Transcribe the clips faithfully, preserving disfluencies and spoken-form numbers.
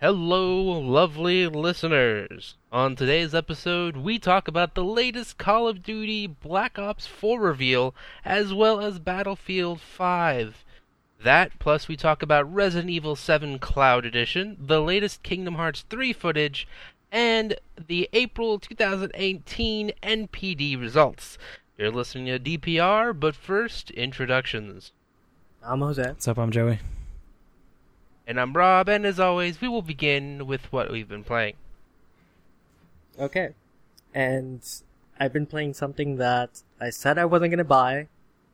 Hello, lovely listeners. On today's episode, we talk about the latest Call of Duty Black Ops four reveal, as well as Battlefield five. That, plus we talk about Resident Evil seven Cloud Edition, the latest Kingdom Hearts three footage, and the April twenty eighteen N P D results. You're listening to D P R, but first, introductions. I'm Jose. What's up? I'm Joey. And I'm Rob, and as always, we will begin with what we've been playing. Okay. And I've been playing something that I said I wasn't going to buy.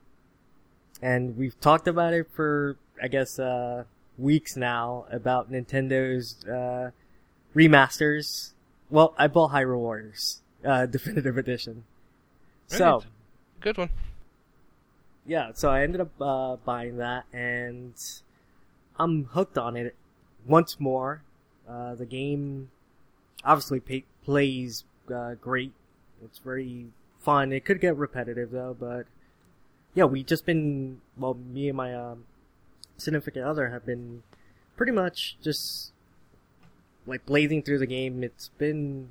And we've talked about it for, I guess, uh, weeks now, about Nintendo's uh, remasters. Well, I bought Hyrule Warriors, uh, Definitive Edition. So, Right. Good one. yeah, so I ended up uh, buying that, and I'm hooked on it once more. Uh, the game obviously pay- plays uh, great. It's very fun. It could get repetitive though, but yeah, we just been, well, me and my um, significant other have been pretty much just like blazing through the game. It's been,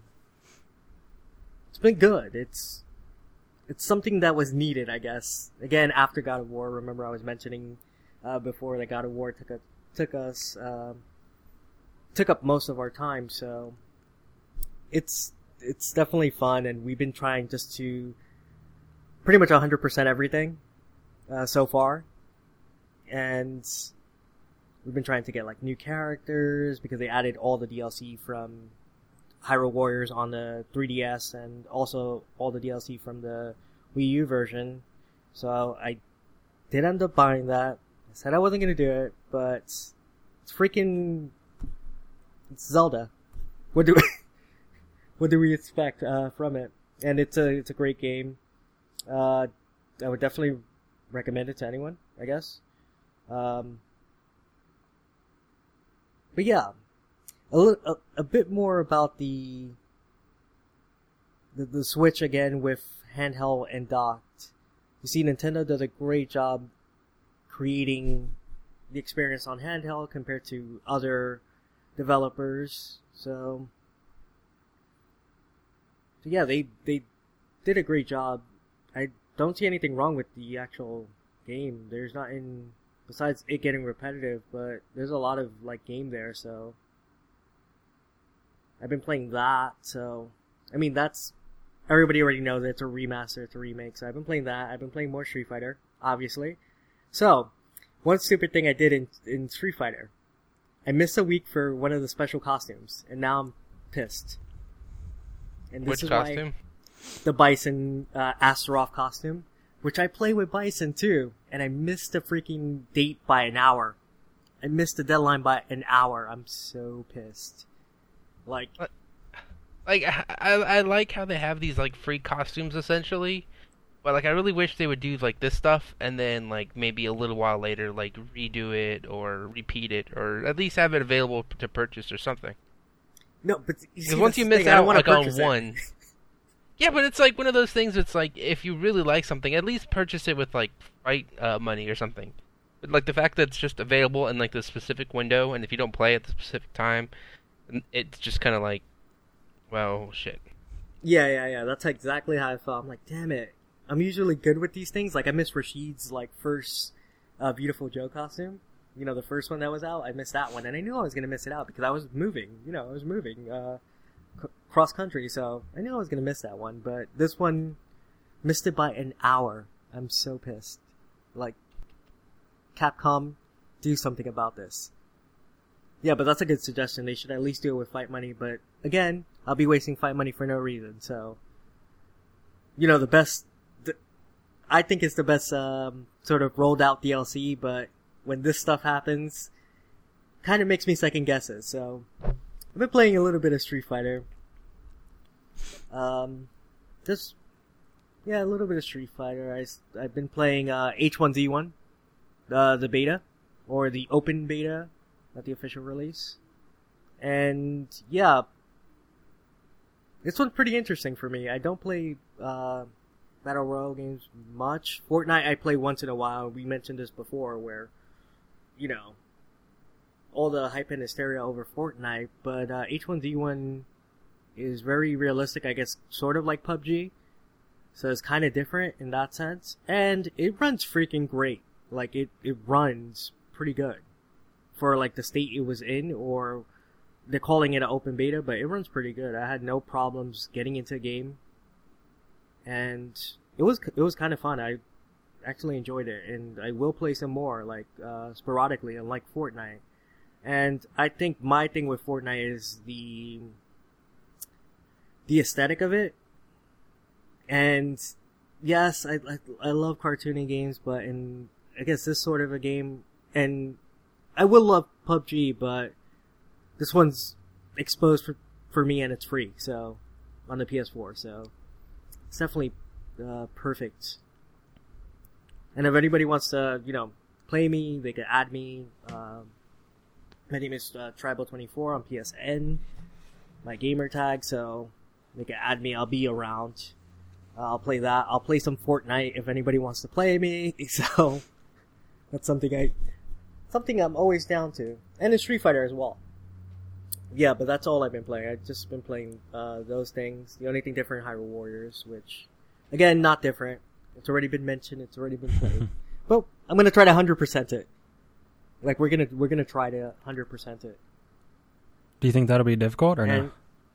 it's been good. It's, it's something that was needed, I guess. Again, after God of War, remember I was mentioning uh, before that God of War took a took us uh, took up most of our time, so it's it's definitely fun, and we've been trying just to pretty much one hundred percent everything uh, so far, and we've been trying to get like new characters because they added all the D L C from Hyrule Warriors on the three D S and also all the D L C from the Wii U version. So I did end up buying that. I said I wasn't gonna do it, but it's freaking it's Zelda. What do we, what do we expect uh, from it? And it's a it's a great game. Uh, I would definitely recommend it to anyone, I guess. Um, but yeah, a, li- a a bit more about the the the Switch again with handheld and docked. You see, Nintendo does a great job creating the experience on handheld compared to other developers. So, so yeah, they they did a great job. I don't see anything wrong with the actual game. There's not in besides it getting repetitive, but there's a lot of like game there. So I've been playing that. So I mean, that's everybody already knows it's a remaster, it's a remake. So I've been playing that. I've been playing more Street Fighter, obviously. So, one stupid thing I did in in Street Fighter, I missed a week for one of the special costumes, and now I'm pissed. And this Which is costume? Why the Bison uh, Astaroth costume, which I play with Bison too, and I missed the freaking date by an hour. I missed the deadline by an hour. I'm so pissed. Like, Like, I, I I like how they have these, like, free costumes, essentially. But, like, I really wish they would do, like, this stuff, and then, like, maybe a little while later, like, redo it, or repeat it, or at least have it available to purchase or something. no, but you Because see, once that's you the miss thing, I don't out, wanna like, on purchase it. one... Yeah, but it's, like, one of those things that's, like, if you really like something, at least purchase it with, like, fight uh, money or something. But, like, the fact that it's just available in, like, the specific window, and if you don't play at the specific time, it's just kind of like, well, shit. Yeah, yeah, yeah. That's exactly how I felt. I'm like, damn it. I'm usually good with these things. Like, I missed Rashid's, like, first uh, Beautiful Joe costume. You know, the first one that was out. I missed that one. And I knew I was going to miss it out because I was moving. You know, I was moving uh, c- cross country. So I knew I was going to miss that one. But this one missed it by an hour. I'm so pissed. Like, Capcom, do something about this. Yeah, but that's a good suggestion. They should at least do it with fight money. But again, I'll be wasting fight money for no reason. So, you know, the best, the, I think it's the best um, sort of rolled out D L C. But when this stuff happens, kind of makes me second guess it. So, I've been playing a little bit of Street Fighter. Um, just yeah, a little bit of Street Fighter. I I've been playing uh, H one Z one, uh, the beta or the open beta, not the official release. And yeah, this one's pretty interesting for me. I don't play uh, Battle Royale games much. Fortnite I play once in a while. We mentioned this before where, you know, all the hype and hysteria over Fortnite, but uh, H one Z one is very realistic, I guess, sort of like P U B G. So it's kind of different in that sense. And it runs freaking great. Like, it, it runs pretty good for, like, the state it was in, or they're calling it an open beta, but it runs pretty good. I had no problems getting into the game. And it was, it was kind of fun. I actually enjoyed it, and I will play some more, like, uh, sporadically, unlike Fortnite. And I think my thing with Fortnite is the the aesthetic of it. And yes, I, I I love cartoony games, but in I guess this sort of a game, and I will love P U B G, but this one's exposed for for me and it's free, so on the P S four, so it's definitely uh, perfect. And if anybody wants to, you know, play me, they can add me. Um, my name is uh, Tribal twenty-four on P S N, my gamer tag, so they can add me. I'll be around. Uh, I'll play that. I'll play some Fortnite if anybody wants to play me. So that's something I, something I'm always down to, and in Street Fighter as well. Yeah, but that's all I've been playing. I've just been playing uh, those things. The only thing different, Hyrule Warriors, which, again, not different. It's already been mentioned. It's already been played. But I'm gonna try to one hundred percent it. Like, we're gonna we're gonna try to one hundred percent it. Do you think that'll be difficult or and,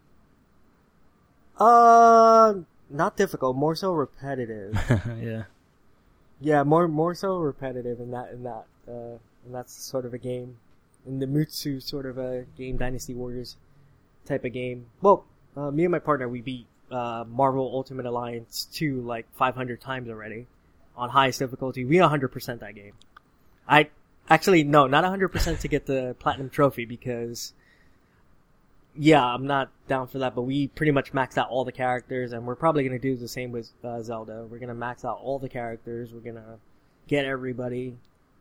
no? Uh, not difficult. More so repetitive. Yeah. Yeah, more more so repetitive in that in that uh, and that's sort of a game, in the Mutsu sort of a game, Dynasty Warriors type of game. Well, uh, me and my partner, we beat uh, Marvel Ultimate Alliance two like five hundred times already on highest difficulty. We one hundred percent that game. I actually no, not one hundred percent to get the platinum trophy, because yeah, I'm not down for that. But we pretty much maxed out all the characters, and we're probably gonna do the same with uh, Zelda. We're gonna max out all the characters. We're gonna get everybody,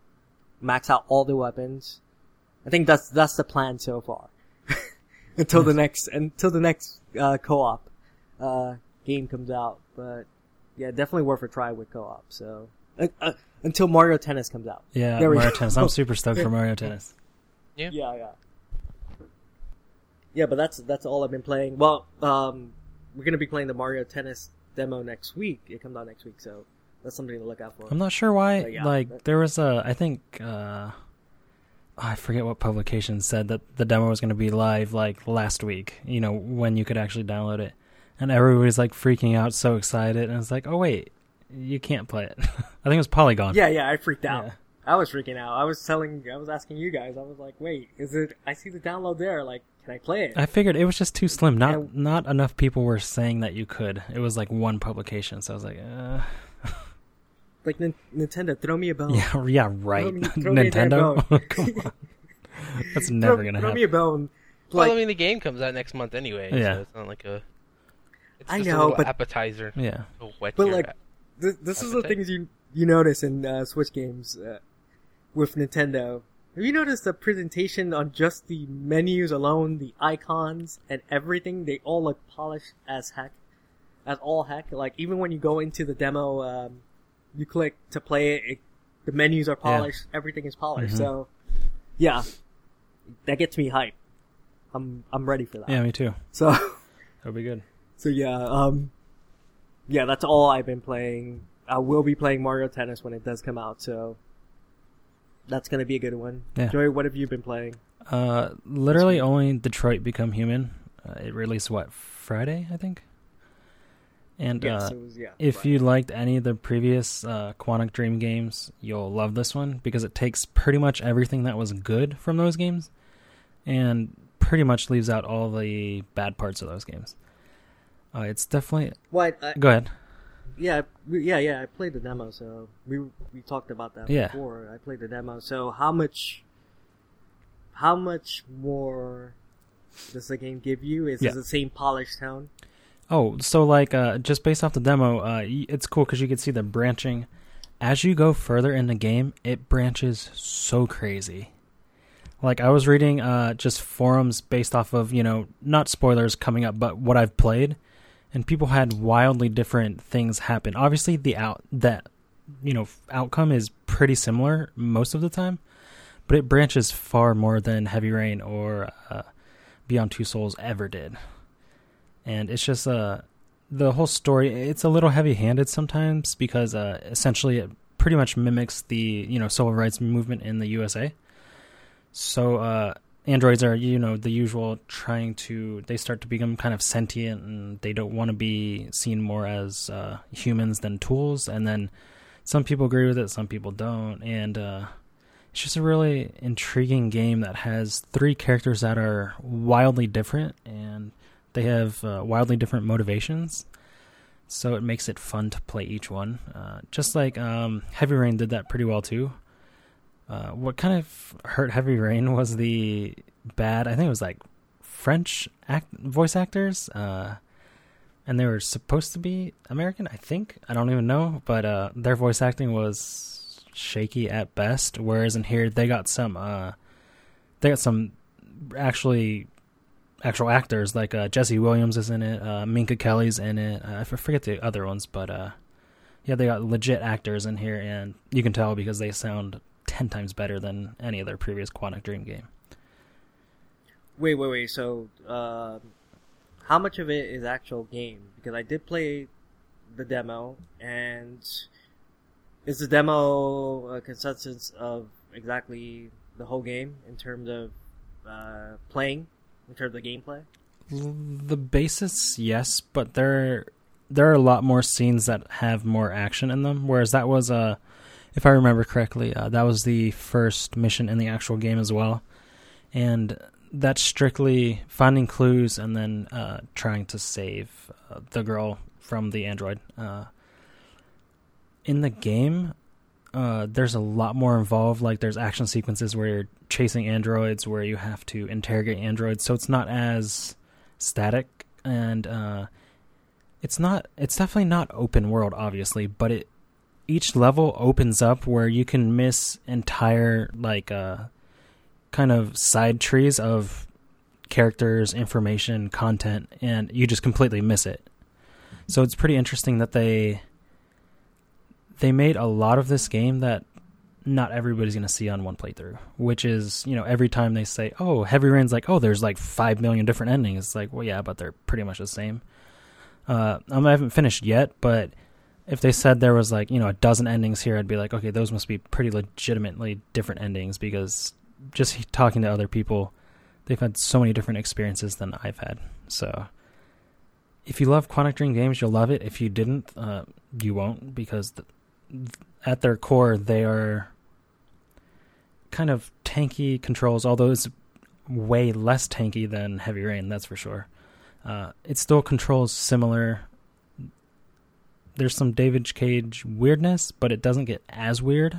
max out all the weapons. I think that's that's the plan so far. until the next until the next uh, co-op uh, game comes out. But yeah, definitely worth a try with co-op. So uh, uh, until Mario Tennis comes out. Yeah, There we Mario go. Tennis. I'm super stoked for Mario Tennis. Yeah. Yeah, yeah. Yeah, but that's that's all I've been playing. Well, um, we're gonna be playing the Mario Tennis demo next week. It comes out next week, so that's something to look out for. I'm not sure why. But yeah, like that- there was a, I think, uh, I forget what publication said that the demo was going to be live like last week. You know, when you could actually download it, and everybody's like freaking out, so excited, and it's like, oh wait, you can't play it. I think it was Polygon. Yeah, yeah, I freaked out. Yeah. I was freaking out. I was telling, I was asking you guys. I was like, wait, is it? I see the download there. Like, can I play it? I figured it was just too slim. Not And- not enough people were saying that you could. It was like one publication, so I was like, uh, Like Nin- Nintendo, throw me a bone. yeah, yeah, right. Throw me- throw me a damn Nintendo, bone. come on, that's throw, never gonna throw happen. me a bone. Well, Like, I mean, the game comes out next month anyway, Yeah. so it's not like a. It's I just know, a little but- appetizer. Yeah, To whet But, your like, ap- This, this is the Appetite. things you you notice in uh, Switch games uh, with Nintendo. Have you noticed the presentation on just the menus alone, the icons and everything? They all look polished as heck, as all heck. Like, even when you go into the demo, um, you click to play it, it the menus are polished. Everything is polished. Mhm. So, yeah, that gets me hyped. I'm I'm ready for that. yeah, me too. So. That'll be good. So yeah, um, yeah, that's all I've been playing. I will be playing Mario Tennis when it does come out, so that's gonna be a good one. Yeah. Joey, what have you been playing? Uh, literally only Detroit Become Human. Uh, it released what, Friday, I think. And Yes, uh, it was, yeah. if right. you liked any of the previous uh, Quantic Dream games, you'll love this one because it takes pretty much everything that was good from those games and pretty much leaves out all the bad parts of those games. Uh, it's definitely. what? I, Go ahead. yeah, we- yeah, yeah. I played the demo, so we we talked about that Yeah. before. I played the demo. So how much? How much more does the game give you? Is Yeah. it the same polished tone? Oh, so like uh, just based off the demo, uh, y- it's cool because you can see the branching. As you go further in the game, it branches so crazy. Like I was reading uh, just forums based off of, you know, not spoilers coming up, but what I've played, and people had wildly different things happen. Obviously, the out that you know outcome is pretty similar most of the time, but it branches far more than Heavy Rain or uh, Beyond Two Souls ever did. And it's just uh, the whole story, it's a little heavy-handed sometimes because uh, essentially it pretty much mimics the, you know, civil rights movement in the U S A. So uh, androids are, you know, the usual trying to, they start to become kind of sentient and they don't want to be seen more as uh, humans than tools. And then some people agree with it, some people don't. And uh, it's just a really intriguing game that has three characters that are wildly different and they have uh, wildly different motivations. So it makes it fun to play each one. Uh, just like um, Heavy Rain did that pretty well too. Uh, what kind of hurt Heavy Rain was the bad, I think it was like French act voice actors. Uh, and they were supposed to be American, I think. I don't even know. But uh, their voice acting was shaky at best. Whereas in here, they got some, uh, they got some actually... actual actors, like uh, Jesse Williams is in it, uh, Minka Kelly's in it, uh, I forget the other ones, but uh, yeah, they got legit actors in here, and you can tell because they sound ten times better than any other previous Quantic Dream game. Wait, wait, wait, so uh, how much of it is actual game? Because I did play the demo, and is the demo a consensus of exactly the whole game in terms of uh, playing? In terms of gameplay? The basis, yes, but there there are a lot more scenes that have more action in them, whereas that was, uh, if I remember correctly, uh, that was the first mission in the actual game as well. And that's strictly finding clues and then uh, trying to save uh, the girl from the android. Uh, in the game, uh, there's a lot more involved, like there's action sequences where you're chasing androids, where you have to interrogate androids, so it's not as static, and uh, it's not, it's definitely not open world, obviously, but it, each level opens up where you can miss entire, like, uh, kind of side trees of characters, information, content, and you just completely miss it. So it's pretty interesting that they they made a lot of this game that not everybody's going to see on one playthrough, which is, you know, every time they say, oh, Heavy Rain's like, oh, there's like five million different endings. It's like, well, yeah, but they're pretty much the same. Uh, I haven't finished yet, but if they said there was like, you know, a dozen endings here, I'd be like, okay, those must be pretty legitimately different endings, because just talking to other people, they've had so many different experiences than I've had. So if you love Quantic Dream games, you'll love it. If you didn't, uh, you won't, because the, at their core, they are kind of tanky controls, although it's way less tanky than Heavy Rain, that's for sure. Uh, it still controls similar. There's some David Cage weirdness, but it doesn't get as weird.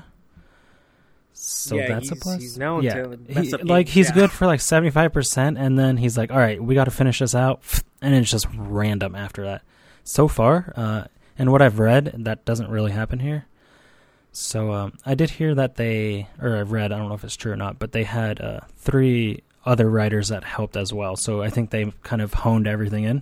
So yeah, that's a he's, plus. He's known yeah, to mess he, up like games, he's yeah. good for like seventy-five percent, and then he's like, all right, we got to finish this out, and it's just random after that. So far, uh, and what I've read, that doesn't really happen here. So um, I did hear that they, or I've read, I don't know if it's true or not, but they had uh, three other writers that helped as well. So I think they kind of honed everything in.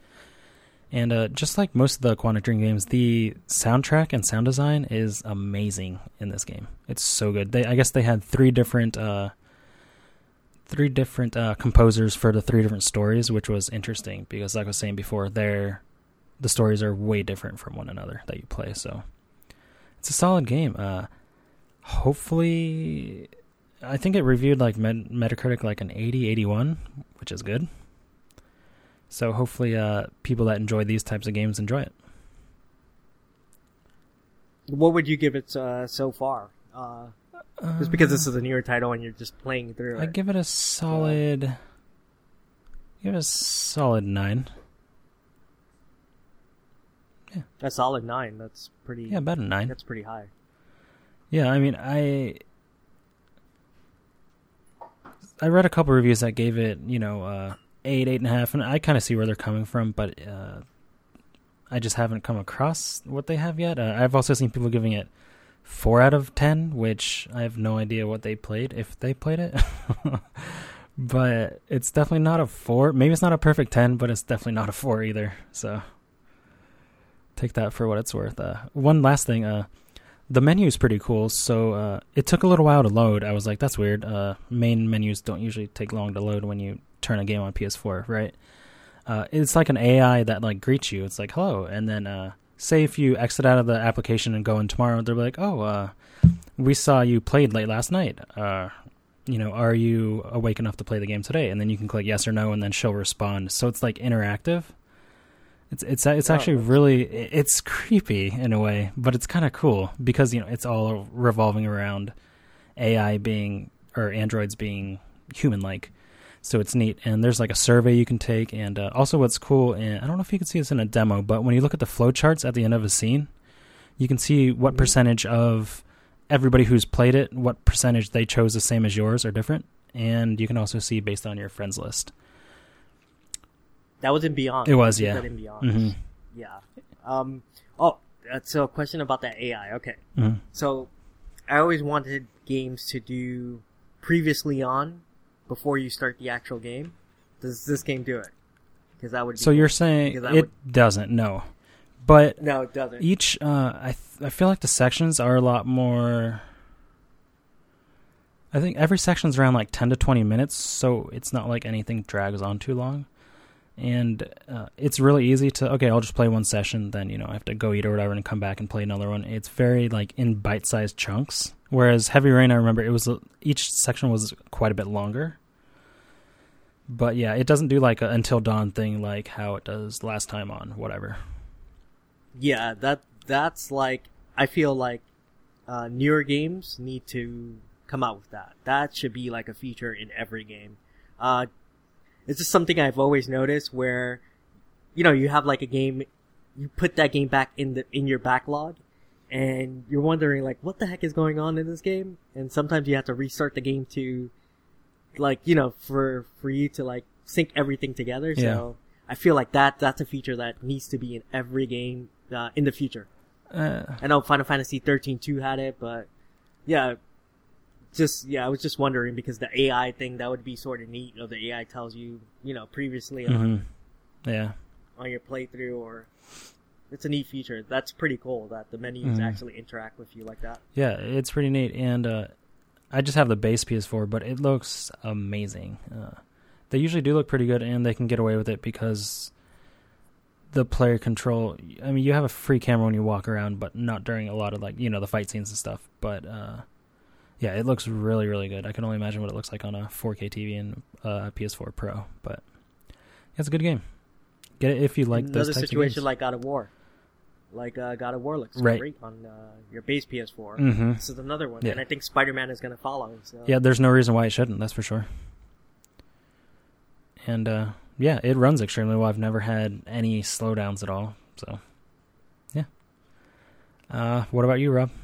And uh, just like most of the Quantic Dream games, the soundtrack and sound design is amazing in this game. It's so good. They, I guess they had three different, uh, three different uh, composers for the three different stories, which was interesting because, like I was saying before, they're, the stories are way different from one another that you play. So it's a solid game. Uh, hopefully, I think it reviewed like Met- Metacritic like an eighty, eighty-one, which is good. So hopefully uh, people that enjoy these types of games enjoy it. What would you give it uh, so far? Uh, uh, just because this is a newer title and you're just playing through it. I give it a solid... Uh, give it a solid nine. Yeah. A solid nine. That's pretty... Yeah, about a nine. That's pretty high. Yeah, I mean, I... I read a couple reviews that gave it, you know... Uh, eight, eight and a half, and I kind of see where they're coming from, but uh, I just haven't come across what they have yet. Uh, I've also seen people giving it four out of ten, which I have no idea what they played, if they played it. But it's definitely not a four. Maybe it's not a perfect ten, but it's definitely not a four either. So take that for what it's worth. Uh, one last thing, uh, The menu is pretty cool. So uh, it took a little while to load. I was like, that's weird. Uh, main menus don't usually take long to load when you turn a game on P S four, right? Uh, it's like an A I that like greets you. It's like, hello. And then uh, say if you exit out of the application and go in tomorrow, they're like, oh, uh, we saw you played late last night. Uh, you know, are you awake enough to play the game today? And then you can click yes or no, and then she'll respond. So it's like interactive. It's it's it's actually really it's creepy in a way, but it's kind of cool because you know it's all revolving around A I being or androids being human-like. So it's neat, and there's like a survey you can take, and uh, also what's cool, and I don't know if you can see this in a demo, but when you look at the flowcharts at the end of a scene, you can see what mm-hmm. percentage of everybody who's played it, what percentage they chose the same as yours or different, and you can also see based on your friends list. That was in Beyond. It was, yeah. That in Beyond. Mm-hmm. Yeah. Um. Oh, that's a question about that A I. Okay. Mm-hmm. So, I always wanted games to do previously on before you start the actual game. Does this game do it? Because that would. Be so cool. You're saying it would... doesn't? No. But no, it doesn't. Each, uh, I th- I feel like the sections are a lot more. I think every section's around like ten to twenty minutes, so it's not like anything drags on too long. And uh, it's really easy to, okay, I'll just play one session, then, you know, I have to go eat or whatever and come back and play another one. It's very, like, in bite-sized chunks. Whereas Heavy Rain, I remember, it was each section was quite a bit longer. But, yeah, it doesn't do, like, a Until Dawn thing like how it does last time on whatever. Yeah, that that's, like, I feel like uh, newer games need to come out with that. That should be, like, a feature in every game. Uh It's just something I've always noticed where, you know, you have like a game, you put that game back in the in your backlog, and you're wondering like, what the heck is going on in this game? And sometimes you have to restart the game to, like, you know, for for you to like sync everything together. Yeah. So I feel like that that's a feature that needs to be in every game uh, in the future. Uh, I know Final Fantasy thirteen two had it, but yeah. Just, yeah, I was just wondering because the A I thing, that would be sort of neat. You know, the A I tells you, you know, previously on, mm-hmm. yeah. on your playthrough, or it's a neat feature. That's pretty cool that the menus mm-hmm. actually interact with you like that. Yeah, it's pretty neat. And uh, I just have the base P S four, but it looks amazing. Uh, they usually do look pretty good, and they can get away with it because the player control, I mean, you have a free camera when you walk around, but not during a lot of, like, you know, the fight scenes and stuff. But, uh, yeah, it looks really, really good. I can only imagine what it looks like on a four K T V and uh, P S four Pro, but it's a good game. Get it if you like Another those types situation of games. like God of War. Like uh, God of War looks right. great on uh, your base P S four. Mm-hmm. This is another one, yeah. and I think Spider-Man is going to follow. So. Yeah, there's no reason why it shouldn't, that's for sure. And, uh, yeah, it runs extremely well. I've never had any slowdowns at all, so, yeah. Uh, what about you, Rob?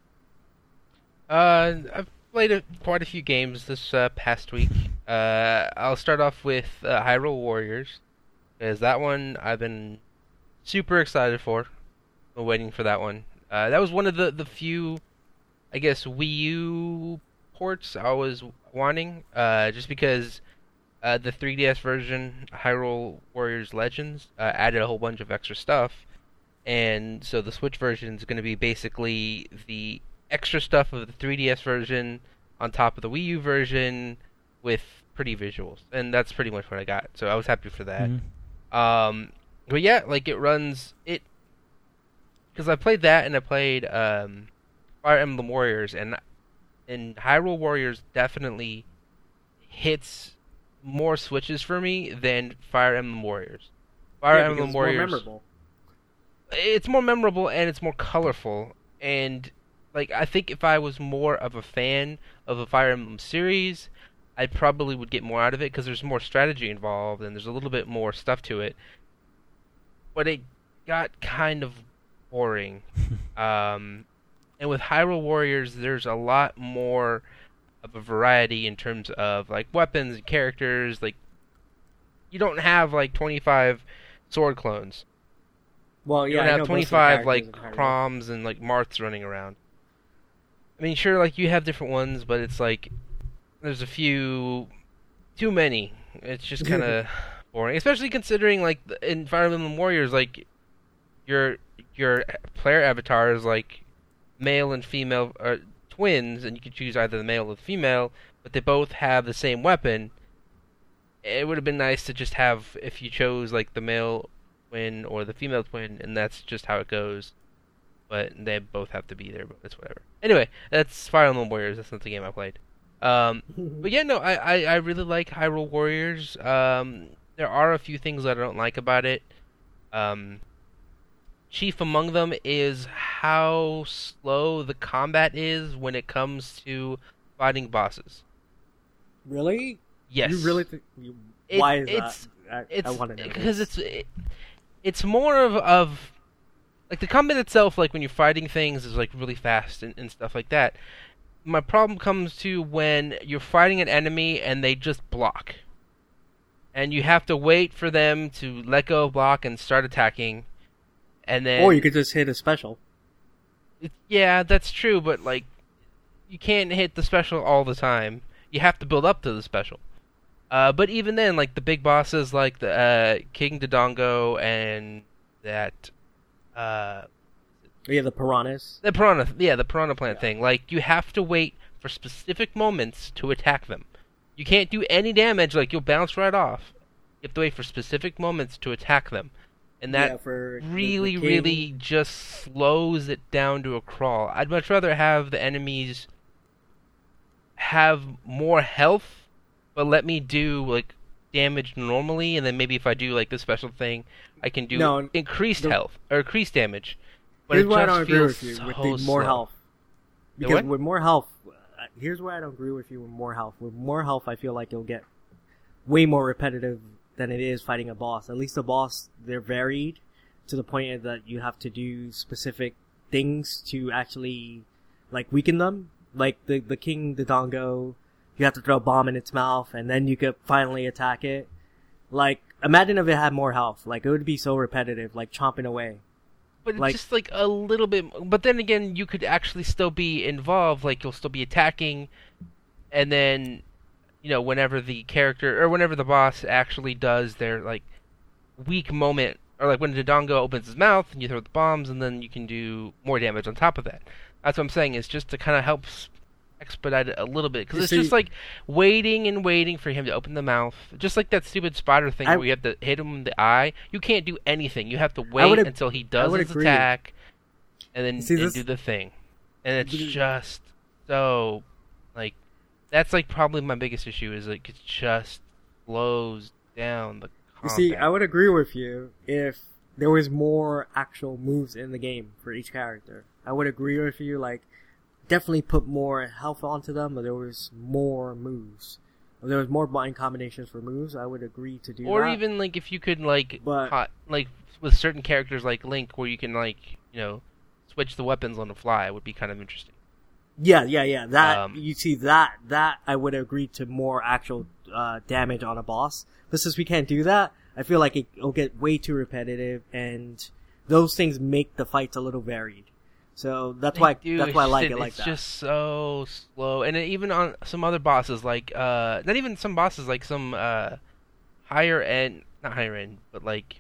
Uh, I've played a, quite a few games this uh, past week. Uh, I'll start off with uh, Hyrule Warriors, because that one I've been super excited for. I'm waiting for that one. Uh, that was one of the, the few, I guess, Wii U ports I was wanting, uh, just because uh, the three D S version, Hyrule Warriors Legends, uh, added a whole bunch of extra stuff, and so the Switch version is going to be basically the extra stuff of the three D S version on top of the Wii U version with pretty visuals, and that's pretty much what I got. So I was happy for that. Mm-hmm. Um, but yeah, like it runs it because I played that and I played um, Fire Emblem Warriors, and and Hyrule Warriors definitely hits more switches for me than Fire Emblem Warriors. Fire yeah, Emblem it's Warriors. More memorable. It's more memorable and it's more colorful, and like, I think if I was more of a fan of a Fire Emblem series, I probably would get more out of it because there's more strategy involved and there's a little bit more stuff to it. But it got kind of boring. um, and with Hyrule Warriors, there's a lot more of a variety in terms of, like, weapons and characters. Like, you don't have, like, twenty-five sword clones. Well, yeah, you don't I have know twenty-five, like, Chroms and, like, Marths running around. I mean, sure, like, you have different ones, but it's like, there's a few, too many. It's just kind of boring. Especially considering, like, in Fire Emblem Warriors, like, your your player avatar is, like, male and female or twins, and you could choose either the male or the female, but they both have the same weapon. It would have been nice to just have, if you chose like the male twin or the female twin, and that's just how it goes. But they both have to be there, but it's whatever. Anyway, that's Fire Emblem Warriors. That's not the game I played. Um, but yeah, no, I, I, I really like Hyrule Warriors. Um, there are a few things that I don't like about it. Um, chief among them is how slow the combat is when it comes to fighting bosses. Really? Yes. You really think? You, It- why is it's, that? I, It's I want to know. because this. it's it, it's more of of like the combat itself. Like when you're fighting things, is like really fast and, and stuff like that. My problem comes to when you're fighting an enemy and they just block, and you have to wait for them to let go of block and start attacking, and then Or you could just hit a special. it, yeah, that's true, but like you can't hit the special all the time. You have to build up to the special. Uh, but even then, like the big bosses, like the uh, King Dodongo and that uh, Yeah, the piranhas. the piranha, yeah, the piranha plant Yeah. thing. Like you have to wait for specific moments to attack them. You can't do any damage. Like you'll bounce right off. You have to wait for specific moments to attack them, and that yeah, for the- the really, king. really just slows it down to a crawl. I'd much rather have the enemies have more health, but let me do like damage normally, and then maybe if I do like the special thing, I can do No, increased the- health or increased damage. But Here's it why I just don't agree feels with you so with the more slow. health. The Because what? with more health, uh, here's why I don't agree with you with more health. With more health, I feel like it'll get way more repetitive than it is fighting a boss. At least the boss, they're varied to the point that you have to do specific things to actually like weaken them. Like the the King Dodongo, you have to throw a bomb in its mouth, and then you could finally attack it. Like, imagine if it had more health. Like, it would be so repetitive, like chomping away. But it's like- just like a little bit. But then again, you could actually still be involved. Like you'll still be attacking, and then, you know, whenever the character or whenever the boss actually does their like weak moment, or like when Dodongo opens his mouth and you throw the bombs, and then you can do more damage on top of that. That's what I'm saying. Is just to kind of help s- expedite it a little bit, because You it's see- just like waiting and waiting for him to open the mouth, just like that stupid spider thing I- where you have to hit him in the eye. You can't do anything. You have to wait would ag- until he I does would his agree. attack, and then See, and this- do the thing. And it's Th- just so like that's like probably my biggest issue is like it just slows down the You combat. see, I would agree with you if there was more actual moves in the game for each character. I would agree with you, like, definitely put more health onto them, but there was more moves. If there was more blind combinations for moves, I would agree to do or that. even like if you could like But- hot, like with certain characters like Link, where you can like you know switch the weapons on the fly, would be kind of interesting. Yeah, yeah, yeah. That, Um, you see, that, that I would agree to more actual, uh, damage on a boss. But since we can't do that, I feel like it, it'll get way too repetitive, and those things make the fights a little varied. So that's why, They do, that's it's why I just- like it like it's that. just so slow, and it, even on some other bosses, like uh, not even some bosses, like some uh, higher end, not higher end, but like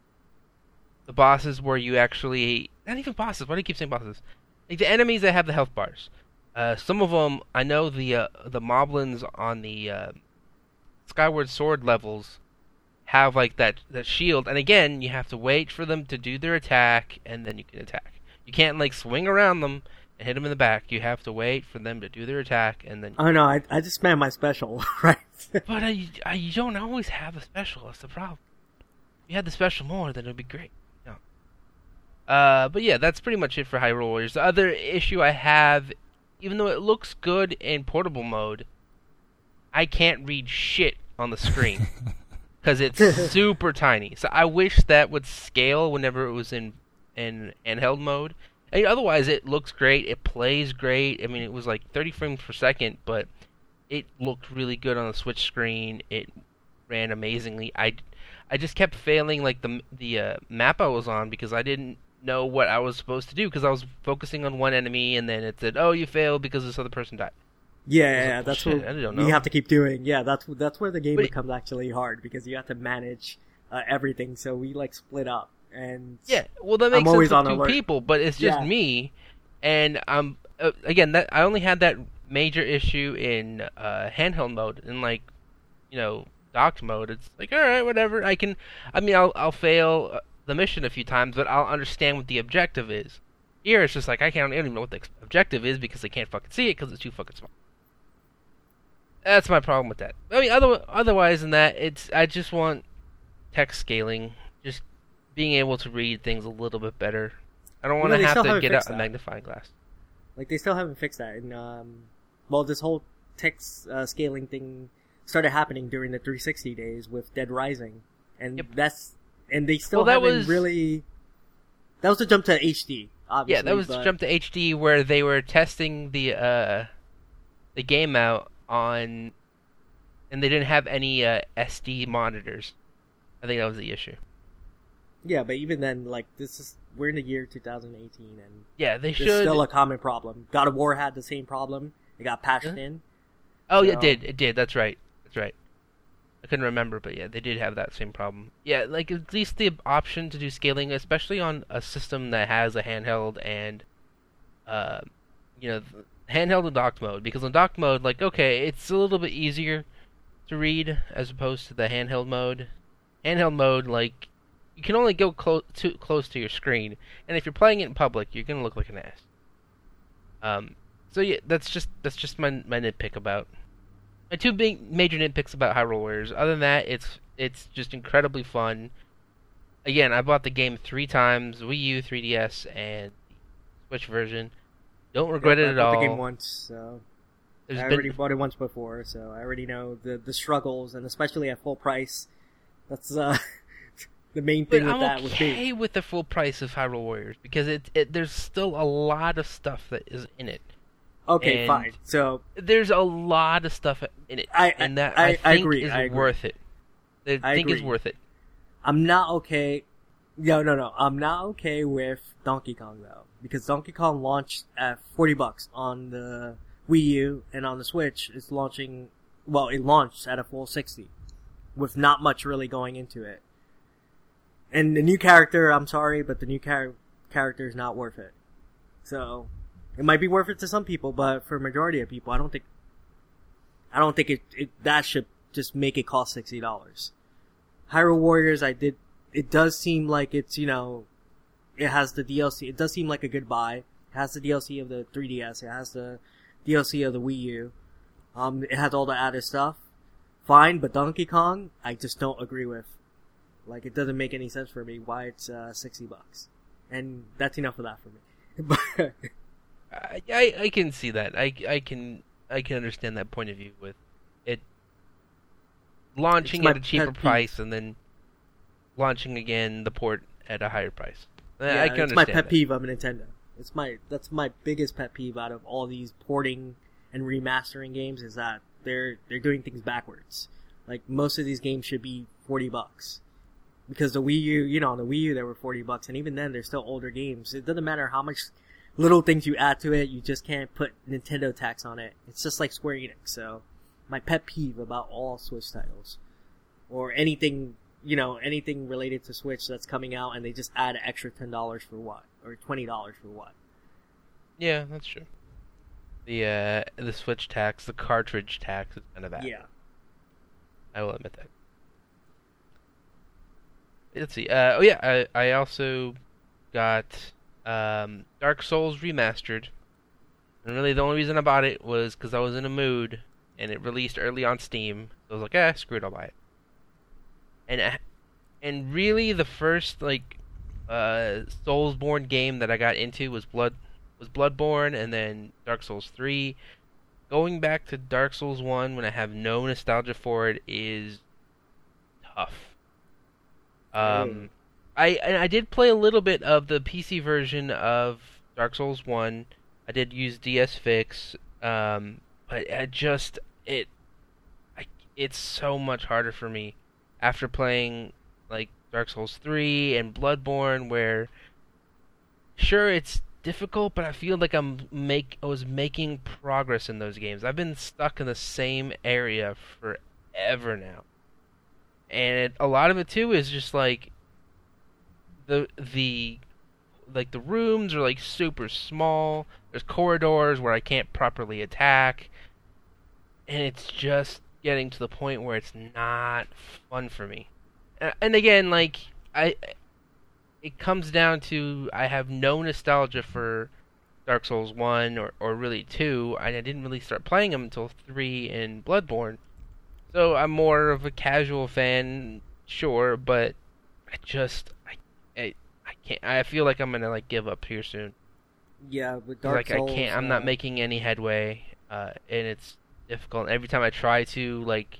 the bosses where you actually, not even bosses. Why do you keep saying bosses? Like the enemies that have the health bars. Uh, some of them, I know the uh, the moblins on the uh, Skyward Sword levels have like that that shield, and again, you have to wait for them to do their attack, and then you can attack. You can't like swing around them and hit them in the back. You have to wait for them to do their attack, and then. Oh no, I I just spam my special, right? But I, I, you don't always have a special. That's the problem. If you had the special more, then it'd be great. No. Uh, but yeah, that's pretty much it for Hyrule Warriors. The other issue I have, even though it looks good in portable mode, I can't read shit on the screen because it's super tiny. So I wish that would scale whenever it was in in handheld mode. I mean, otherwise, it looks great. It plays great. I mean, it was like thirty frames per second, but it looked really good on the Switch screen. It ran amazingly. I, I just kept failing like the the uh, map I was on because I didn't know what I was supposed to do because I was focusing on one enemy and then it said, "Oh, you failed because this other person died." Yeah, was yeah, like, yeah, that's "Bullshit, what I don't you know." have to keep doing. Yeah, that's that's where the game But it- becomes actually hard because you have to manage uh, everything. So we like split up, and Yeah, well, that I'm makes sense always with on two alert. people, but it's just Yeah. me, and um uh, again that I only had that major issue in uh, handheld mode. In like, you know, docked mode, it's like, all right, whatever. I can, I mean, I'll I'll fail uh, the mission a few times, but I'll understand what the objective is. Here, it's just like I can't I don't even know what the objective is because I can't fucking see it because it's too fucking small. That's my problem with that. I mean, other, otherwise than that, it's I just want text scaling, just being able to read things a little bit better. I don't want You know, to they have still to haven't get out fixed a that. magnifying glass. Like, they still haven't fixed that. And, um, well, this whole text uh, scaling thing started happening during the three sixty days with Dead Rising. And Yep. that's, and they still Well, that haven't was- really, that was the jump to H D, obviously. Yeah, that was but, the jump to H D where they were testing the uh, the game out on, and they didn't have any uh, S D monitors. I think that was the issue. Yeah, but even then, like, this is, we're in the year two thousand eighteen, and Yeah, they it's should. still a common problem. God of War had the same problem. It got patched Yeah. in. Oh, yeah, So- it did. It did. That's right. That's right. I couldn't remember, but yeah, they did have that same problem. Yeah, like at least the option to do scaling, especially on a system that has a handheld and, uh, you know, handheld and docked mode. Because on docked mode, like, okay, it's a little bit easier to read as opposed to the handheld mode. Handheld mode, like, you can only go close too close to your screen, and if you're playing it in public, you're gonna look like an ass. Um, so yeah, that's just that's just my my nitpick about. My two big major nitpicks about Hyrule Warriors. Other than that, it's it's just incredibly fun. Again, I bought the game three times: Wii U, three D S, and Switch version. Don't regret Yeah, it I at bought all. the game once, so There's I been- already bought it once before, so I already know the the struggles, and especially at full price. That's uh, the main but thing with I'm that with okay me. with the full price of Hyrule Warriors because it, it there's still a lot of stuff that is in it. Okay, and- fine. So There's a lot of stuff in it, I- and that I- I, I think agree, is I agree. worth it. I, I think is agree. worth it. I'm not okay. No, no, no. I'm not okay with Donkey Kong though, because Donkey Kong launched at forty bucks on the Wii U, and on the Switch, it's launching. Well, it launched at a full sixty, with not much really going into it. And the new character, I'm sorry, but the new char- character is not worth it. So, it might be worth it to some people, but for a majority of people, I don't think. I don't think it, it that should just make it cost sixty dollars. Hyrule Warriors, I did. It does seem like it's, you know, it has the D L C. It does seem like a good buy. It has the D L C of the three D S. It has the D L C of the Wii U. Um, it has all the added stuff. Fine, but Donkey Kong, I just don't agree with. Like, it doesn't make any sense for me why it's uh, sixty bucks, and that's enough of that for me. But I, I I can see that. I, I can I can understand that point of view with it launching It's my at a cheaper pet peeve. price and then launching again the port at a higher price. I- yeah, I can it's my understand pet that. peeve of Nintendo. It's my that's my biggest pet peeve out of all these porting and remastering games is that they're they're doing things backwards. Like, most of these games should be forty bucks. Because the Wii U, you know, on the Wii U they were forty bucks, and even then they're still older games. It doesn't matter how much little things you add to it, you just can't put Nintendo tax on it. It's just like Square Enix. So, my pet peeve about all Switch titles, or anything, you know, anything related to Switch that's coming out, and they just add an extra ten dollars for what, or twenty dollars for what? Yeah, that's true. The uh the Switch tax, the cartridge tax is kind of bad. Yeah. I will admit that. Let's see. Uh, oh yeah, I I also got um, Dark Souls Remastered, and really the only reason I bought it was because I was in a mood, and it released early on Steam. So I was like, ah, screw it, I'll buy it. And uh, and really the first like uh, Soulsborne game that I got into was Blood was Bloodborne, and then Dark Souls three. Going back to Dark Souls one when I have no nostalgia for it is tough. Um, Mm. I and I did play a little bit of the P C version of Dark Souls one. I did use D S Fix, um, but I just it, I, it's so much harder for me after playing like Dark Souls three and Bloodborne, where sure it's difficult, but I feel like I'm make I was making progress in those games. I've been stuck in the same area forever now. And it, a lot of it too is just like the the like the rooms are like super small. There's corridors where I can't properly attack, and it's just getting to the point where it's not fun for me. And again, like I, it comes down to I have no nostalgia for Dark Souls one or or really two. I didn't really start playing them until three and Bloodborne, so I'm more of a casual fan, sure, but I just I I, I can't. I feel like I'm gonna like give up here soon. Yeah, with Dark like Souls, I can't. I'm uh, not making any headway, uh, and it's difficult. Every time I try to, like,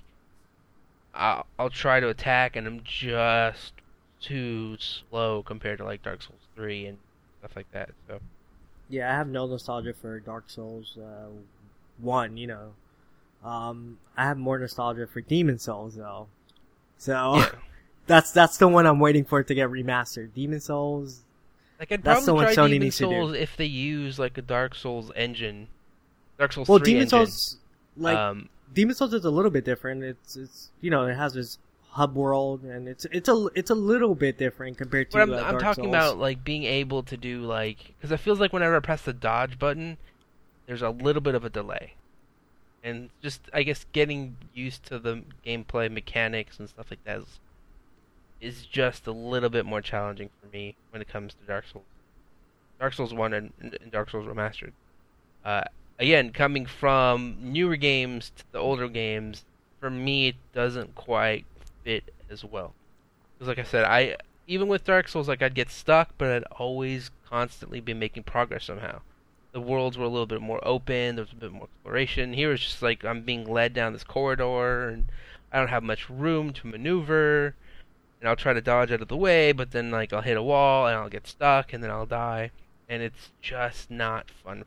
I'll, I'll try to attack, and I'm just too slow compared to like Dark Souls three and stuff like that. So yeah, I have no nostalgia for Dark Souls uh, one. You know, um, I have more nostalgia for Demon Souls though. So yeah. that's that's the one I'm waiting for to get remastered. Demon Souls. Like I'd That's the probably one try Sony Demon needs to do. Souls if they use like a Dark Souls engine, Dark Souls Well, three Demon engine. Souls, like um, Demon Souls, is a little bit different. It's it's you know it has this hub world, and it's it's a it's a little bit different compared to. But I'm, uh, I'm Dark talking Souls. about like being able to do like because it feels like whenever I press the dodge button, there's a little bit of a delay, and just I guess getting used to the gameplay mechanics and stuff like that is, is just a little bit more challenging for me when it comes to Dark Souls, Dark Souls one and, and Dark Souls Remastered. Uh, again, coming from newer games to the older games, for me it doesn't quite fit as well. Because like I said, I even with Dark Souls, like I'd get stuck, but I'd always constantly be making progress somehow. The worlds were a little bit more open, there was a bit more exploration. Here it's just like I'm being led down this corridor, and I don't have much room to maneuver, and I'll try to dodge out of the way, but then like I'll hit a wall, and I'll get stuck, and then I'll die, and it's just not fun.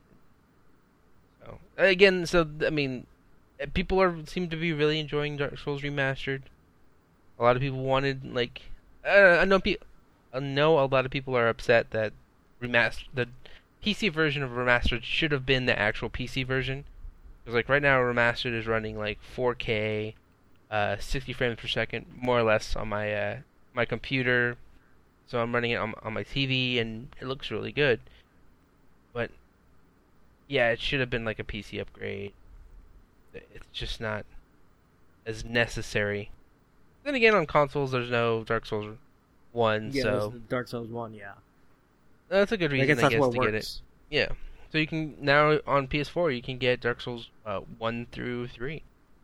So again, so I mean, people are seem to be really enjoying Dark Souls Remastered. A lot of people wanted like uh, I know pe- I know a lot of people are upset that remaster the P C version of Remastered should have been the actual P C version, because like right now Remastered is running like four K, uh, sixty frames per second more or less on my uh, my computer, so I'm running it on, on my T V and it looks really good. But yeah, it should have been like a P C upgrade. It's just not as necessary. Then again, on consoles, there's no Dark Souls one, yeah, so there's Dark Souls one, yeah. that's a good reason, I guess I that's guess, what to works. get it. Yeah, so you can now on P S four you can get Dark Souls uh, one through three.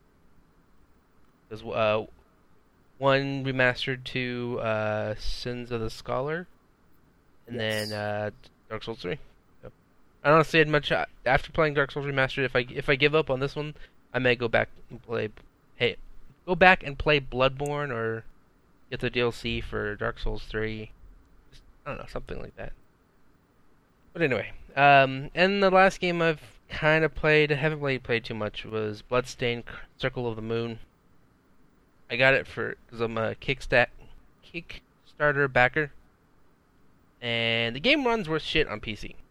There's uh, one remastered to uh, Sins of the Scholar, and Yes. then uh, Dark Souls three. So, I don't see it much uh, after playing Dark Souls Remastered. If I if I give up on this one, I may go back and play. Hey, go back and play Bloodborne or get the D L C for Dark Souls three. Just, I don't know, something like that. But anyway, um, and the last game I've kind of played, I haven't really played too much, was Bloodstained Circle of the Moon. I got it for because I'm a Kickstat Kickstarter backer, and the game runs worth shit on P C.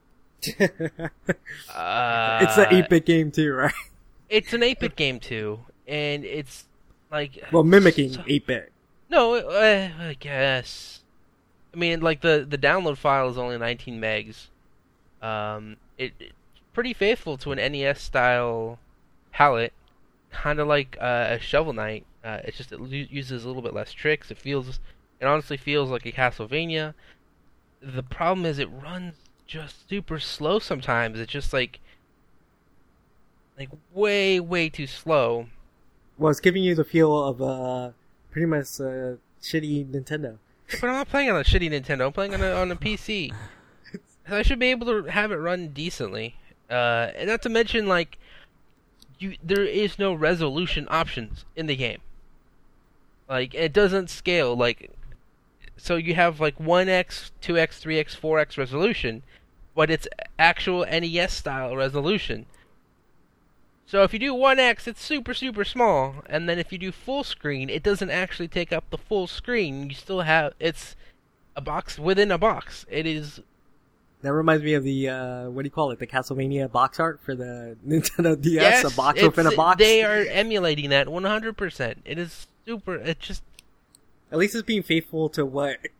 uh, It's an eight-bit game too, right? It's an eight-bit game too, and it's like Well, mimicking so- eight-bit. No, uh, I guess. I mean, like the the download file is only nineteen megs. Um, it, it's pretty faithful to an N E S style palette, kind of like uh, a Shovel Knight. Uh, it's just it l- uses a little bit less tricks. It feels, it honestly feels like a Castlevania. The problem is it runs just super slow sometimes. It's just like, like way way too slow. Well, it's giving you the feel of uh, pretty much uh, shitty Nintendo. But I'm not playing on a shitty Nintendo. I'm playing on a on a P C. I should be able to have it run decently. Uh, and not to mention, like, you there is no resolution options in the game. Like, it doesn't scale. Like, so you have like one x, two x, three x, four x resolution, but it's actual N E S style resolution. So if you do one x, it's super, super small, and then if you do full screen, it doesn't actually take up the full screen. You still have, it's a box within a box. It is, That reminds me of the, uh, what do you call it, the Castlevania box art for the Nintendo D S, yes, a box it's- within a box. they are emulating that one hundred percent. It is super, it just, At least it's being faithful to what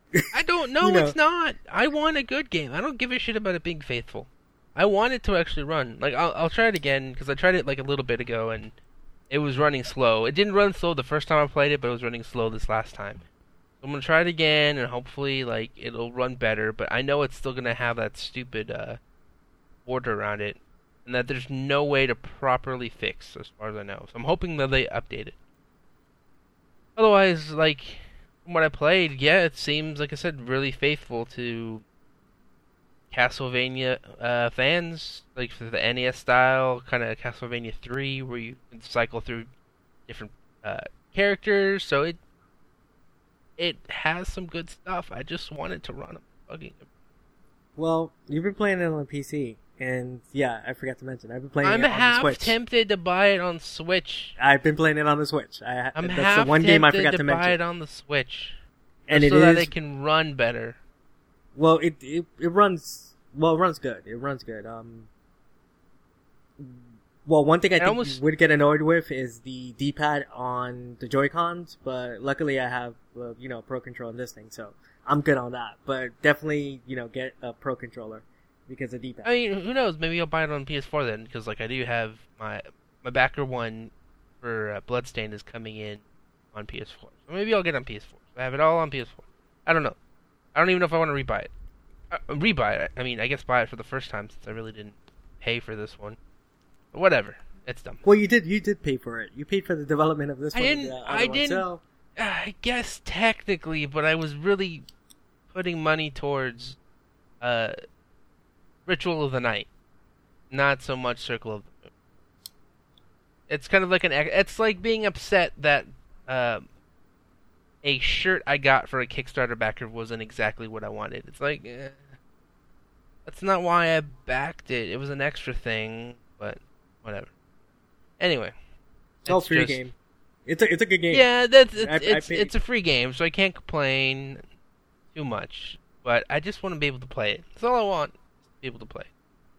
I don't know, You know. it's not. I want a good game. I don't give a shit about it being faithful. I want it to actually run. Like, I'll, I'll try it again, because I tried it like a little bit ago, and it was running slow. It didn't run slow the first time I played it, but it was running slow this last time. So I'm going to try it again, and hopefully, like, it'll run better, but I know it's still going to have that stupid uh, border around it, and that there's no way to properly fix, as far as I know. So I'm hoping that they update it. Otherwise, like, from what I played, yeah, it seems, like I said, really faithful to Castlevania uh, fans, like for the N E S style, kind of Castlevania three, where you can cycle through different uh, characters. So it it has some good stuff. I just want it to run a fucking. Well, you've been playing it on the P C, and yeah, I forgot to mention, I've been playing I'm it on the half Switch. tempted to buy it on Switch. I've been playing it on the Switch. I, I'm that's half the one tempted game I forgot to, to buy mention. it on the Switch, And just it so that is- it can run better. Well, it, it it runs well. It runs good. It runs good. Um. Well, one thing I I think almost- you would get annoyed with is the D-pad on the Joy-Cons, but luckily I have uh, you know Pro Control in this thing, so I'm good on that. But definitely, you know, get a Pro Controller because of D-pad. I mean, who knows? Maybe I'll buy it on P S four then, because like I do have my my backer one for uh, Bloodstained is coming in on P S four. So maybe I'll get it on P S four. I have it all on P S four. I don't know. I don't even know if I want to rebuy it. Uh, rebuy it. I mean, I guess buy it for the first time since I really didn't pay for this one. But whatever. It's dumb. Well, you did you did pay for it. You paid for the development of this I one. and didn't- the other I one, didn't- So Uh, I guess technically, but I was really putting money towards uh, Ritual of the Night, not so much Circle of the Moon. It's kind of like an. It's like being upset that uh, a shirt I got for a Kickstarter backer wasn't exactly what I wanted. It's like eh, that's not why I backed it. It was an extra thing, but whatever. Anyway, it's all it's free just- game. It's a it's a good game. Yeah, that's it's I- I it's, paid- it's a free game, so I can't complain too much. But I just want to be able to play it. That's all I want. To be able to play.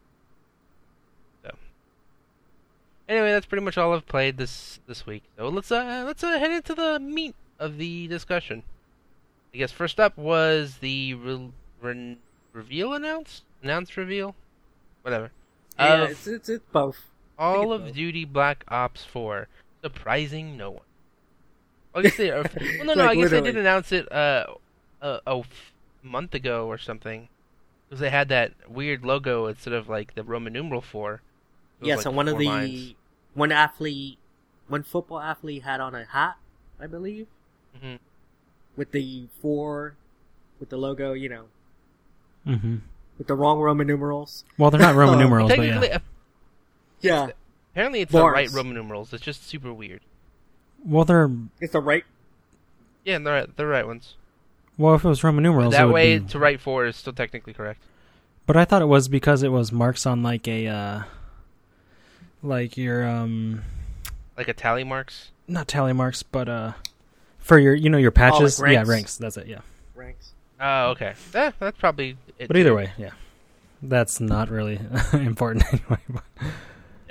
So anyway, that's pretty much all I've played this this week. So let's uh let's uh, head into the meat of the discussion. I guess first up was the re- re- reveal announced announced reveal, whatever. Yeah, of it's, it's it's both. Call it's of both. Duty Black Ops four, surprising no one. I guess they, or, well, no, no, Like, I guess they literally. did announce it uh, a, a f- month ago or something, because they had that weird logo instead of like the Roman numeral four. It was, Yeah, like, so one of four the lines. one athlete, one football athlete had on a hat, I believe, Mhm. with the four, with the logo, you know, Mm-hmm. with the wrong Roman numerals. Well, they're not Roman Oh, numerals, but Technically, yeah. uh, Yeah, apparently it's the Bars. right Roman numerals. It's just super weird. Well, they're it's the right. Yeah, they're right, they're right ones. well. If it was Roman numerals, it that would way, be- to write four is still technically correct. But I thought it was because it was marks on like a, uh, like your um, Like a tally marks. not tally marks, but uh, for your you know your patches. like yeah, ranks? ranks. That's it. Yeah. Ranks. Oh, okay. Eh, that's probably it. But either way, yeah, that's not really important anyway. But. Yeah.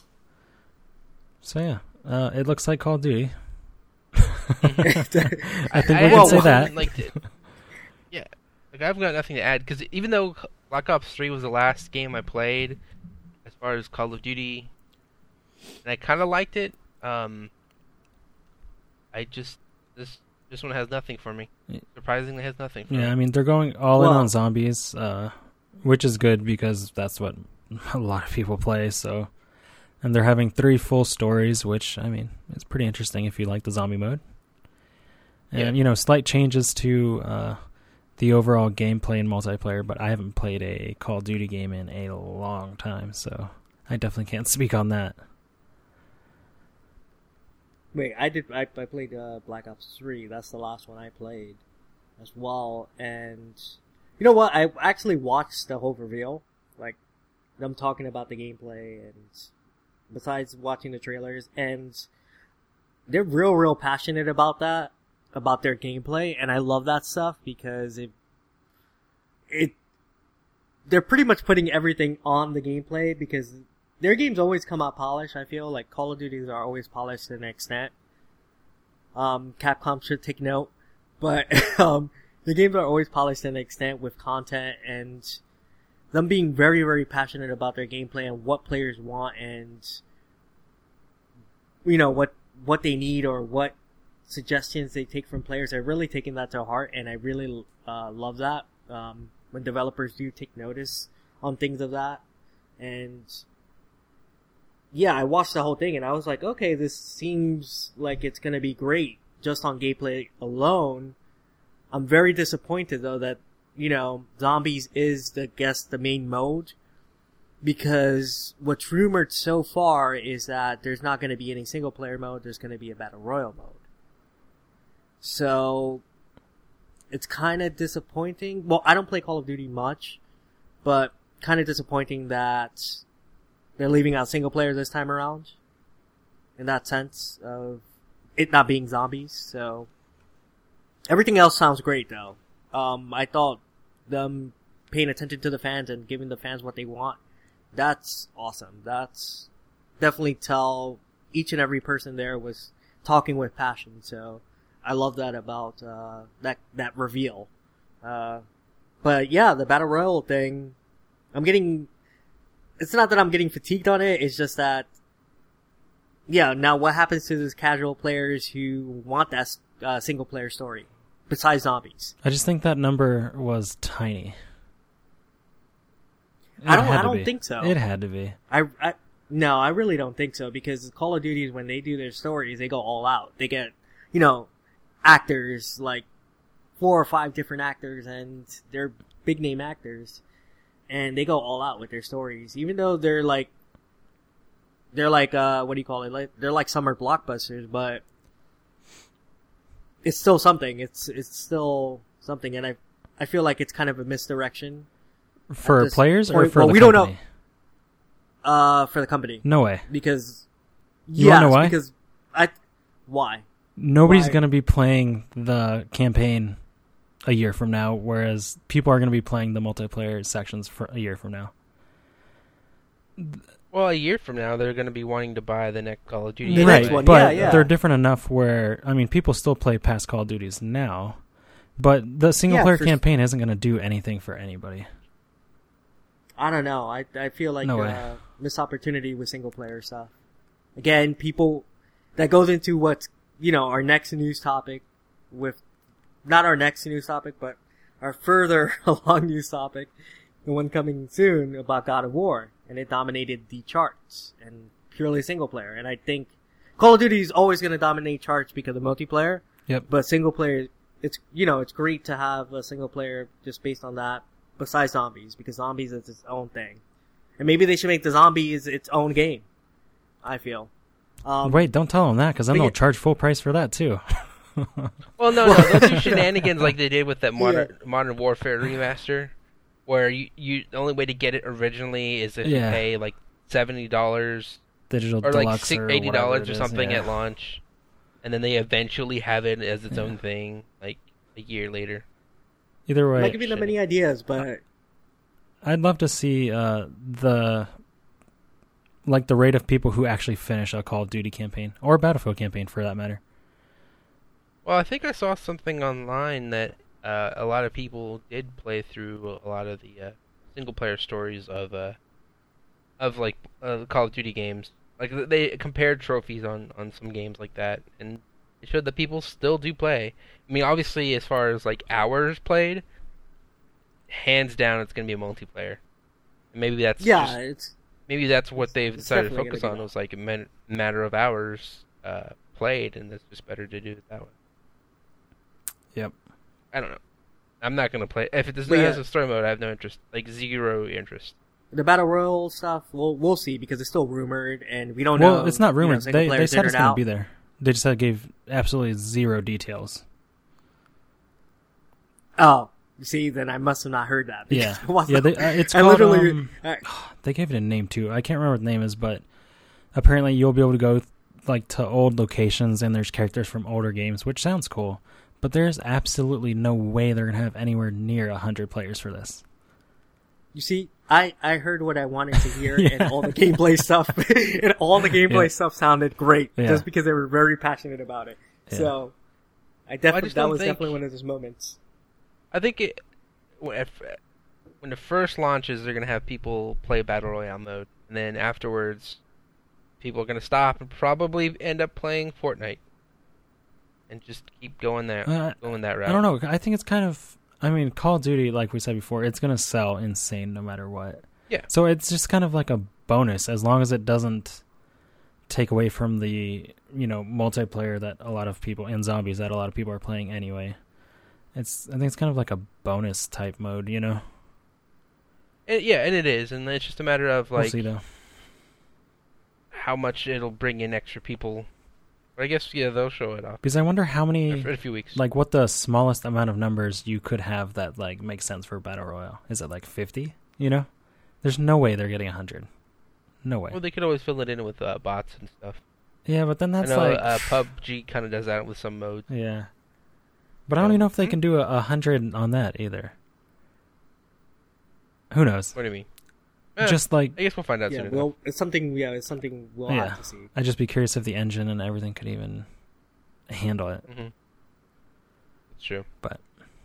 So yeah, uh, it looks like Call of Duty. I I think I we have can say nothing, that. Like, to- yeah, like I've got nothing to add because even though Black Ops three was the last game I played, as far as Call of Duty, and I kind of liked it. Um, I just this this one has nothing for me. Yeah. Surprisingly, has nothing. For Yeah, I me. mean they're going all in Well- on zombies, uh, which is good because that's what a lot of people play. So, and they're having three full stories, which I mean it's pretty interesting if you like the zombie mode. And Yeah. you know, slight changes to uh, the overall gameplay and multiplayer, but I haven't played a Call of Duty game in a long time, so I definitely can't speak on that. Wait, I did. I, I played uh, Black Ops three. That's the last one I played as well. And you know what? I actually watched the whole reveal, like them talking about the gameplay, and besides watching the trailers, and they're real, real passionate about that, about their gameplay, and I love that stuff because it, it, they're pretty much putting everything on the gameplay because their games always come out polished, I feel. Like, Call of Duties are always polished to an extent. Um, Capcom should take note. But, um, the games are always polished to an extent with content and them being very, very passionate about their gameplay and what players want and, you know, what, what they need or what suggestions they take from players. They're really taking that to heart, and I really uh, love that um, when developers do take notice on things of that. And yeah, I watched the whole thing and I was like, okay, this seems like it's gonna be great just on gameplay alone. I'm very disappointed though that, you know, zombies is the guess the main mode, because what's rumored so far is that there's not going to be any single player mode, there's going to be a battle royale mode. So it's kind of disappointing. Well, I don't play Call of Duty much, but kind of disappointing that they're leaving out single player this time around in that sense of it not being zombies. So everything else sounds great though. Um, I thought them paying attention to the fans and giving the fans what they want, that's awesome. That's definitely tell each and every person there was talking with passion. So I love that about, uh, that, that reveal. Uh, but yeah, the Battle Royale thing, I'm getting, it's not that I'm getting fatigued on it, it's just that, yeah, now what happens to those casual players who want that, uh, single player story? Besides zombies. I just think that number was tiny. It I don't. had I to don't be. think so. It had to be. I, I. No, I really don't think so, because Call of Duty, when they do their stories, they go all out. They get, you know, actors, like four or five different actors, and they're big name actors, and they go all out with their stories, even though they're like, they're like, uh, what do you call it? Like, they're like summer blockbusters, but it's still something. It's, it's still something, and I, I feel like it's kind of a misdirection. For players or point. for well, the we company? don't know. Uh, for the company. No way. Because, You yeah, wanna know why? because I, why? Nobody's Why? going to be playing the campaign a year from now, whereas people are going to be playing the multiplayer sections for a year from now. Well, a year from now, they're going to be wanting to buy the next Call of Duty. The right, next one, but yeah, yeah. they're different enough where, I mean, people still play past Call of Duties now, but the single Yeah, player for- campaign isn't going to do anything for anybody. I don't know. I I feel like No uh, way. missed opportunity with single player stuff. Again, people, that goes into what's, you know, our next news topic with, not our next news topic, but our further along news topic, the one coming soon about God of War, and it dominated the charts and purely single player. And I think Call of Duty is always going to dominate charts because of multiplayer. Yep. But single player, it's, you know, it's great to have a single player just based on that, besides zombies, because zombies is its own thing. And maybe they should make the zombies its own game, I feel. Um, Wait, don't tell them that, because then but they'll yeah- charge full price for that, too. Well, no, no, they'll do shenanigans like they did with that Modern Modern Warfare remaster, where you, you the only way to get it originally is if Yeah. you pay like seventy dollars Digital or like Deluxe six, or eighty whatever dollars it or is, something yeah. at launch, and then they eventually have it as its Yeah. own thing like a year later. Either way, Not giving them any ideas, but I'd love to see uh, the like the rate of people who actually finish a Call of Duty campaign or a Battlefield campaign, for that matter. Well, I think I saw something online that uh, a lot of people did play through a lot of the uh, single player stories of uh, of like uh, Call of Duty games. Like they compared trophies on, on some games like that, and it showed that people still do play. I mean, obviously, as far as like hours played, hands down, it's going to be a multiplayer. And maybe that's yeah, just- it's maybe that's what it's- they've it's decided to definitely focus gonna on. be Was like a man- matter of hours uh, played, and it's just better to do it that way. Yep. I don't know. I'm not gonna play if it does But not yeah. has a story mode. I have no interest, like zero interest. the Battle Royale stuff, we'll, we'll see, because it's still rumored, and we don't Well, know. it's not you know, rumored. single they they players said in it's and going to out. be there. They just said gave absolutely zero details. Oh, you see, then I must have not heard that. Yeah, because I wasn't- yeah. They, uh, it's I called. literally, um, uh, they gave it a name too. I can't remember what the name is, but apparently you'll be able to go like to old locations and there's characters from older games, which sounds cool. But there's absolutely no way they're gonna have anywhere near a hundred players for this. you see, I, I heard what I wanted to hear, Yeah. and all the gameplay stuff, and all the gameplay Yeah. stuff sounded great, Yeah. just because they were very passionate about it. Yeah. So, I definitely just that don't was think- definitely one of those moments. I think it when if, when it first launches, they're gonna have people play battle royale mode, and then afterwards, people are gonna stop and probably end up playing Fortnite, and just keep going there, Uh, going that route. I don't know. I think it's kind of. I mean, Call of Duty, like we said before, it's gonna sell insane no matter what. Yeah. So it's just kind of like a bonus, as long as it doesn't take away from the, you know, multiplayer that a lot of people and zombies that a lot of people are playing anyway. It's I think it's kind of like a bonus type mode, you know. And, yeah, and it is, and it's just a matter of We'll like see, though. how much it'll bring in extra people. But I guess yeah, they'll show it off Because I wonder how many, in a few weeks. like, what the smallest amount of numbers you could have that like makes sense for a battle royale. Is it like fifty? You know, there's no way they're getting a hundred. No way. Well, they could always fill it in with uh, bots and stuff. Yeah, but then that's I know like uh, P U B G kind of does that with some modes. yeah. But I don't So- even know if they can do a, a hundred on that either. Who knows? What do you mean? Eh, Just like I guess we'll find out Yeah, soon. well, it's something. Yeah, it's something we'll Yeah. have to see. I'd just be curious if the engine and everything could even handle it. Mm-hmm. That's true. But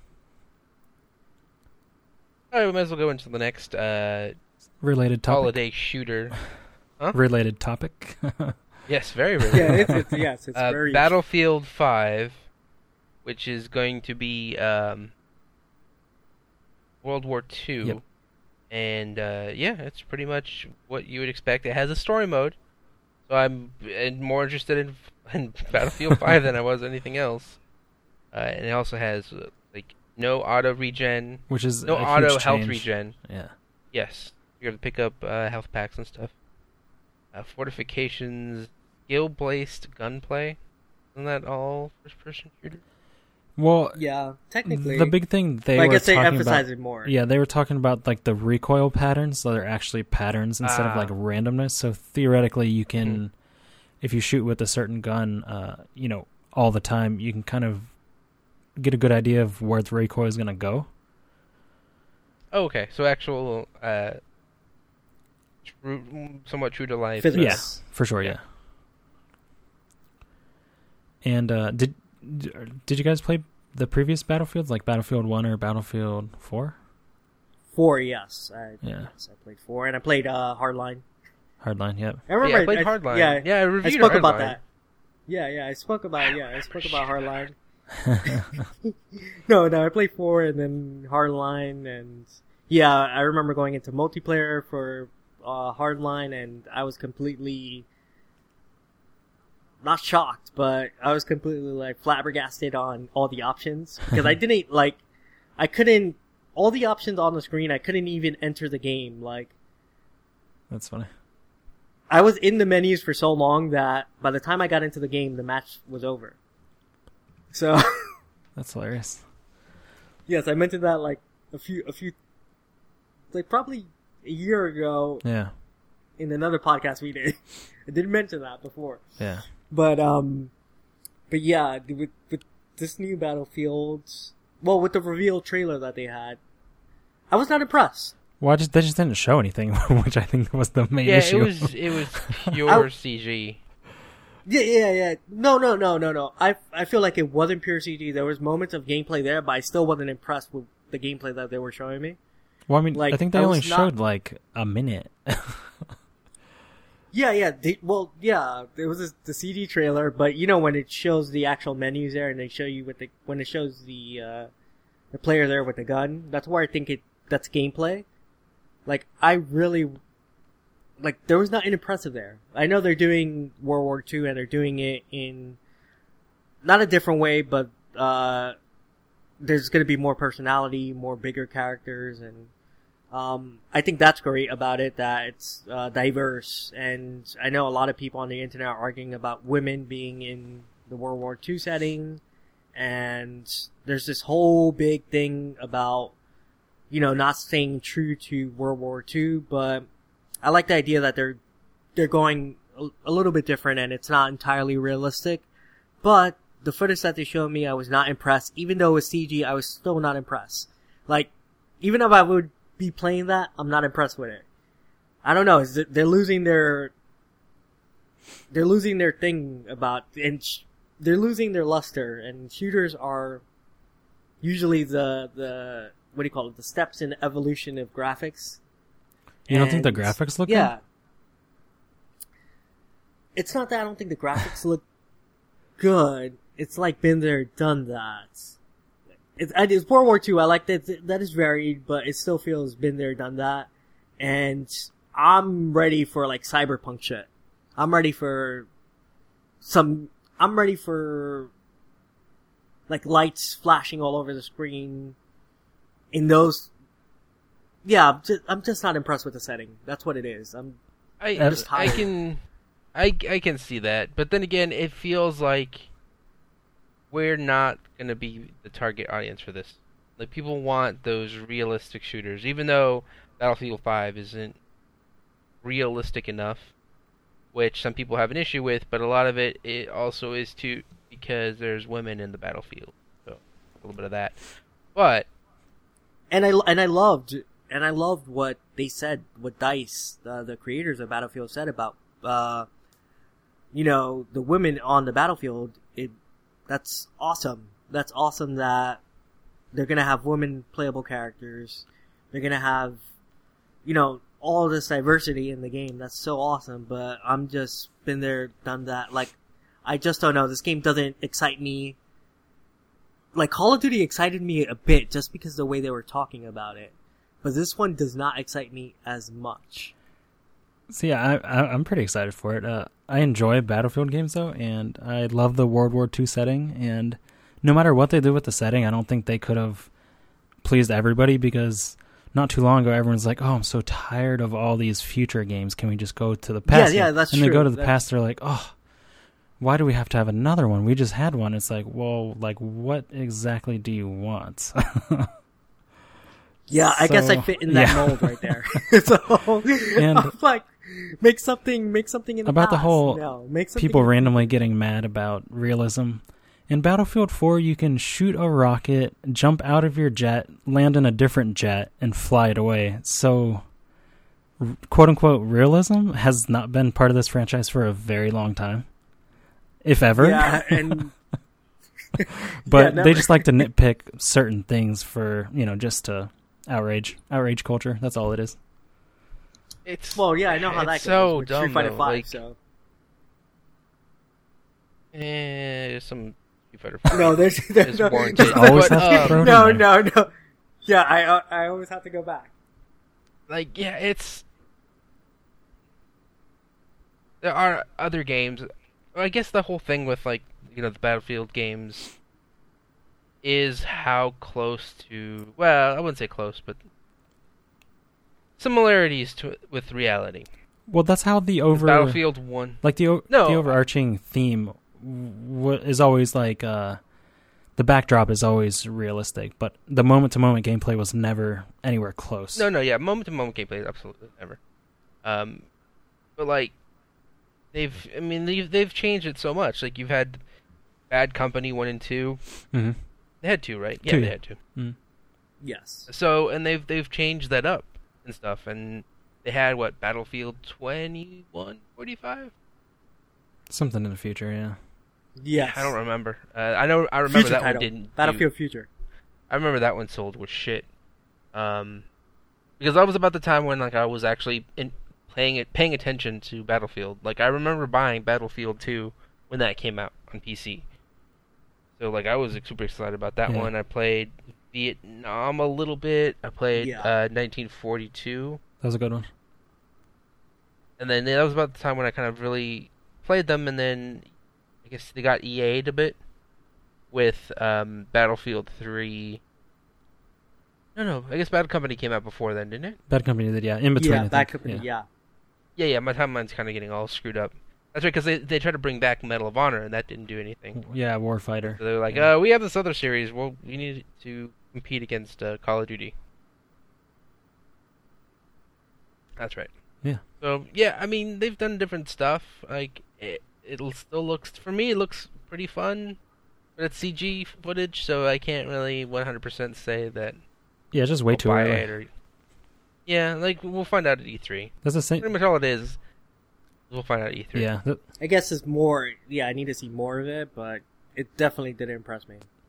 All right, we might as well go into the next uh, related topic. holiday shooter. Huh? Related topic. Yes, very related. Yeah, it's, it's yes, it's uh, very Battlefield five, which is going to be um, World War Two, Yep. and uh, yeah, it's pretty much what you would expect. It has a story mode, so I'm uh, more interested in, in Battlefield five than I was anything else. Uh, and it also has uh, like no auto regen, Which is no a auto huge health change. regen. Yeah. Yes, you have to pick up uh, health packs and stuff. Uh, fortifications, skill-based gunplay. Isn't that all first-person shooter? Well, yeah. Technically, the big thing they but I were guess they talking emphasize about, it more. yeah, they were talking about like the recoil patterns, so they're actually patterns instead of Ah. like randomness. So theoretically, you can, Hmm. if you shoot with a certain gun, uh, you know, all the time, you can kind of get a good idea of where the recoil is going to go. Oh, okay. So actual, uh, true, somewhat true to life. Physics. Yeah, for sure, yeah. And uh, did did you guys play the previous Battlefields, like Battlefield One or Battlefield Four? Four, yes. I, Yeah. yes, I played four, and I played uh, Hardline. Hardline, yep. I remember Yeah, I played I, Hardline. Yeah, Yeah, I I reviewed spoke about Hardline. that. Yeah, yeah, I spoke about yeah, I spoke about Hardline. no, no, I played four and then Hardline, and yeah, I remember going into multiplayer for uh, Hardline, and I was completely not shocked, but I was completely like flabbergasted on all the options because I didn't like, I couldn't all the options on the screen. I couldn't even enter the game. Like, That's funny. I was in the menus for so long that by the time I got into the game, the match was over. So, That's hilarious. yes, I mentioned that like a few, a few, like probably a year ago Yeah, in another podcast we did. I didn't mention that before, yeah. but um, but yeah, with with this new Battlefield, well, with the reveal trailer that they had, I was not impressed. Well, I just they just didn't show anything, which I think was the main Yeah, issue. it was it was pure C G. Yeah, yeah, yeah. No, no, no, no, no. I I feel like it wasn't pure C G. There was moments of gameplay there, but I still wasn't impressed with the gameplay that they were showing me. Well, I mean, like, I think they I only was not- showed like a minute. Yeah, yeah. They, well, yeah. It was a, the C D trailer, but you know when it shows the actual menus there, and they show you with the when it shows the uh, the player there with the gun. That's where I think it that's gameplay. Like I really like there was nothing impressive there. I know they're doing World War Two and they're doing it in not a different way, but uh, there's going to be more personality, more bigger characters, and um, I think that's great about it, that it's uh, diverse. And I know a lot of people on the internet are arguing about women being in the World War Two setting, and there's this whole big thing about, you know, not staying true to World War Two, but I like the idea that they're they're going a, a little bit different, and it's not entirely realistic. But the footage that they showed me, I was not impressed. Even though it was C G, I was still not impressed. Like, even if I would be playing that, I'm not impressed with it. I don't know. Is it, they're losing their they're losing their thing about, and sh- they're losing their luster. And shooters are usually the the what do you call it? The steps in evolution of graphics. You don't think the And, graphics look yeah. good? It's not that I don't think the graphics look good. It's like been there, done that. It's, it's World War Two. I like that. That is varied, but it still feels been there, done that. And I'm ready for like cyberpunk shit. I'm ready for some. I'm ready for like lights flashing all over the screen. In those, yeah, I'm just, I'm just not impressed with the setting. That's what it is. I'm I just I tired. can I I can see that, but then again, it feels like we're not gonna be the target audience for this. Like people want those realistic shooters, even though Battlefield five isn't realistic enough, which some people have an issue with. But a lot of it it also is too because there's women in the battlefield, so a little bit of that. But And I and I loved and I loved what they said, what DICE, uh, the creators of Battlefield, said about, uh, you know, the women on the battlefield. It that's awesome. That's awesome that they're gonna have women playable characters. They're gonna have, you know, all this diversity in the game. That's so awesome. But I'm just been there, done that. Like, I just don't know. This game doesn't excite me. Like, Call of Duty excited me a bit just because of the way they were talking about it. But this one does not excite me as much. So yeah, I, I, I'm pretty excited for it. Uh, I enjoy Battlefield games though, and I love the World War Two setting. And no matter what they do with the setting, I don't think they could have pleased everybody, because not too long ago, everyone's like, "Oh, I'm so tired of all these future games. Can we just go to the past?" Yeah, yeah, that's and true. they go to the That's- past, they're like, "Oh, why do we have to have another one? We just had one." It's like, well, like, what exactly do you want? Yeah, I guess I So, fit in that yeah. mold right there. So, And- I'm like, make something, make something in the About the past. whole no, make something people in- randomly getting mad about realism. In Battlefield four, you can shoot a rocket, jump out of your jet, land in a different jet, and fly it away. So, r- quote-unquote realism has not been part of this franchise for a very long time. If ever. Yeah, and But yeah, they never. just like to nitpick certain things for, you know, just to outrage. Outrage culture. That's all it is. it's well, yeah, I know how it's that goes. so with dumb. Street Fighter though. Five. Like, So eh, some Street Fighter no, there's, there's is no, warranted. Just always But, have to um, throw it no, in there. no, no. Yeah, I uh, I always have to go back. like yeah, it's there are other games. I guess the whole thing with like you know the Battlefield games is how close to well, I wouldn't say close, but similarities to with reality. Well, that's how the over... Battlefield One. Like the o- No. the overarching theme w- is always like uh, the backdrop is always realistic, but the moment to moment gameplay was never anywhere close. No, no, yeah, moment to moment gameplay, absolutely never. Um, but like they've, I mean, they've they've changed it so much. Like you've had Bad Company one and two. hmm They had two, right? Yeah, Two, they yeah. had two. Mm. Yes. So, and they've they've changed that up and stuff, and they had what Battlefield twenty-one forty-five. Something in the future, yeah. Yes. I don't remember. Uh, I know I remember Future that title. one didn't. Battlefield do, Future. I remember that one sold was shit. Um, because that was about the time when like I was actually in playing it, paying attention to Battlefield. Like I remember buying Battlefield two when that came out on P C. So like I was super excited about that Yeah. one. I played Vietnam a little bit. I played Yeah. uh, nineteen forty-two. That was a good one. And then that was about the time when I kind of really played them, and then I guess they got E A'd a bit with um, Battlefield three. No, no, I guess Bad Company came out before then, didn't it? Bad Company did, yeah. In between, I Yeah, think. Bad Company. yeah. Yeah. Yeah, yeah, my timeline's kind of getting all screwed up. That's right, because they, they tried to bring back Medal of Honor, and that didn't do anything. Yeah, Warfighter. So they were like, Yeah. uh, we have this other series, well, we need to compete against uh, Call of Duty. That's right. Yeah. So, yeah, I mean, they've done different stuff. Like, it, it still looks, for me, it looks pretty fun. But it's C G footage, so I can't really one hundred percent say that Yeah, it's just way I'll too buy early. it or... Yeah, like, we'll find out at E three. That's the Pretty same. much all it is. We'll find out at E three. Yeah. th- I guess it's more. Yeah, I need to see more of it, but it definitely did impress me.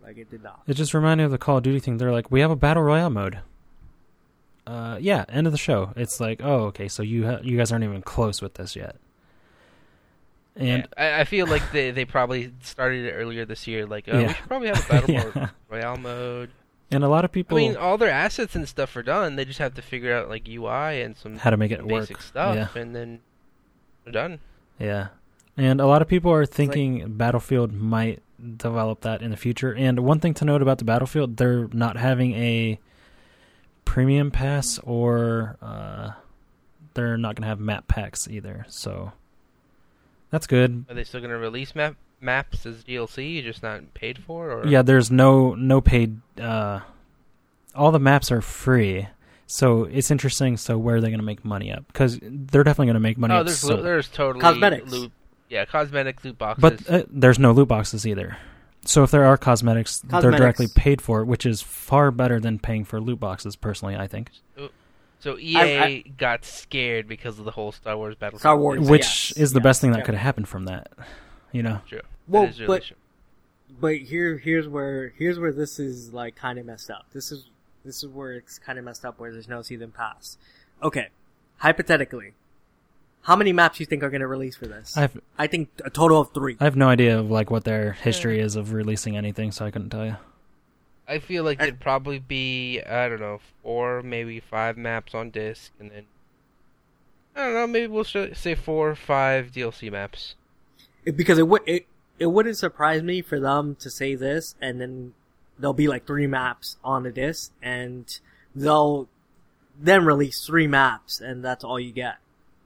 Like, it did not. It just reminded me of the Call of Duty thing. They're like, we have a battle royale mode. Uh, yeah, end of the show. It's like, oh, okay, so you ha- you guys aren't even close with this yet. And yeah, I, I feel like they, they probably started it earlier this year. Like, oh, Yeah. we should probably have a battle Yeah. royale mode. and a lot of I people mean, all their assets and stuff are done. They just have to figure out like U I and some how to make it basic work. stuff, Yeah. and then they're done. Yeah. And a lot of people are thinking Battlefield might develop that in the future. And one thing to note about the Battlefield, they're not having a premium pass, or uh, they're not going to have map packs either. So that's good. Are they still going to release map maps as D L C, just not paid for? Or? Yeah, there's no no paid. Uh, all the maps are free. So it's interesting. So where are they going to make money up? Because they're definitely going to make money Oh, up. there's so- lo- there's totally Cosmetics. Loot, yeah, cosmetic loot boxes. But uh, there's no loot boxes either. So if there are cosmetics, they're Cosmetics. directly paid for, which is far better than paying for loot boxes, personally, I think. so E A I- I- got scared because of the whole Star Wars Battlefield. Star Wars. thing. Which yes, is the yes, best thing that yeah. could have happened from that. You know? True. Well, That is really but- true. But here, here's where here's where this is like kind of messed up. This is this is where it's kind of messed up. Where there's no season pass. Okay, hypothetically, how many maps you think are going to release for this? I've I think a total of three. I have no idea of like what their history is of releasing anything, so I couldn't tell you. I feel like I- there'd probably be, I don't know, four, maybe five maps on disc, and then, I don't know, maybe we'll sh- say four or five D L C maps. It- because it would it it wouldn't surprise me for them to say this, and then there'll be like three maps on the disc, and they'll then release three maps, and that's all you get.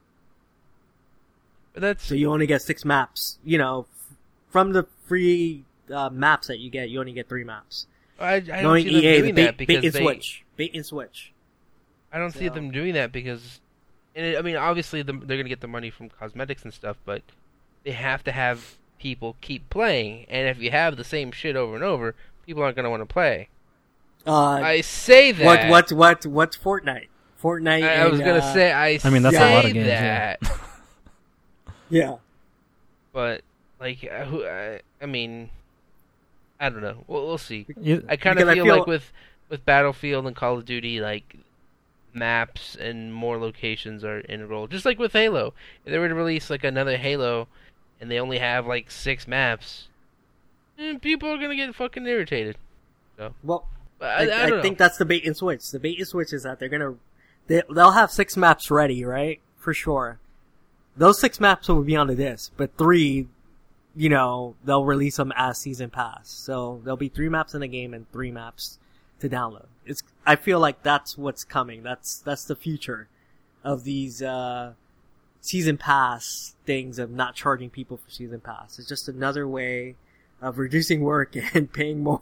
But that's, So you only get six maps. You know, f- from the free uh, maps that you get, you only get three maps. I, I don't Knowing see them E A, the doing bait, that bait because and they, switch, bait and switch. I don't see So- them doing that because, and it, I mean, obviously the, they're going to get the money from cosmetics and stuff, but they have to have people keep playing, and if you have the same shit over and over, people aren't going to want to play. Uh, I say that. what what what what's Fortnite? Fortnite. I, I was and, going to uh, say, I, I mean, that's a say lot of games, yeah. that, yeah. but, like, uh, who, I, I mean, I don't know. We'll, we'll see. You- I kind of Because I feel, feel- like with, with Battlefield and Call of Duty, like, maps and more locations are integral. Just like with Halo. If they were to release, like, another Halo, and they only have, like, six maps, eh, people are going to get fucking irritated. Well, But I, I, I, I, don't think know. that's the bait and switch. The bait and switch is that they're gonna they, they'll have six maps ready, right? For sure. Those six maps will be on the disc, but three, you know, they'll release them as season pass. So there'll be three maps in the game and three maps to download. It's I feel like that's what's coming. That's that's the future of these uh season pass things, of not charging people for season pass. It's just another way of reducing work and paying more.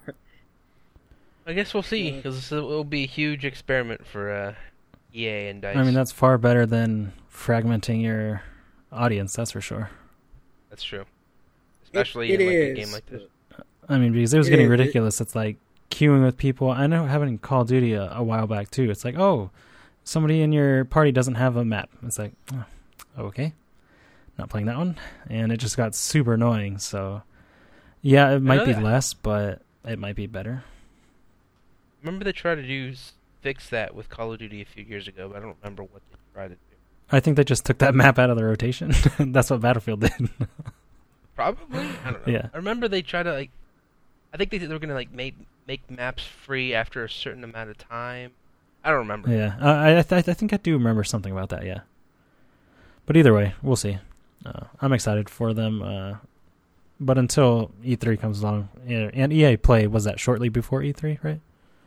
I guess we'll see, because it will be a huge experiment for uh, E A and DICE. I mean, that's far better than fragmenting your audience, that's for sure. That's true. Especially It- in it like a is. game like this. I mean, because it was It getting is. It- ridiculous. It's like queuing with people. I know having Call of Duty a, a while back, too. It's like, oh, somebody in your party doesn't have a map. It's like, oh, okay. Not playing that one. And it just got super annoying. So, yeah, it might know be that. less, but it might be better. Remember they tried to do fix that with Call of Duty a few years ago, but I don't remember what they tried to do. I think they just took that map out of the rotation. That's what Battlefield did. Probably. I don't know. Yeah. I remember they tried to like. I think they, they were gonna like make make maps free after a certain amount of time. I don't remember. Yeah, uh, I I, th- I think I do remember something about that. Yeah, but either way, we'll see. Uh, I'm excited for them. Uh, but until E three comes along, yeah, and E A Play was that shortly before E three, right?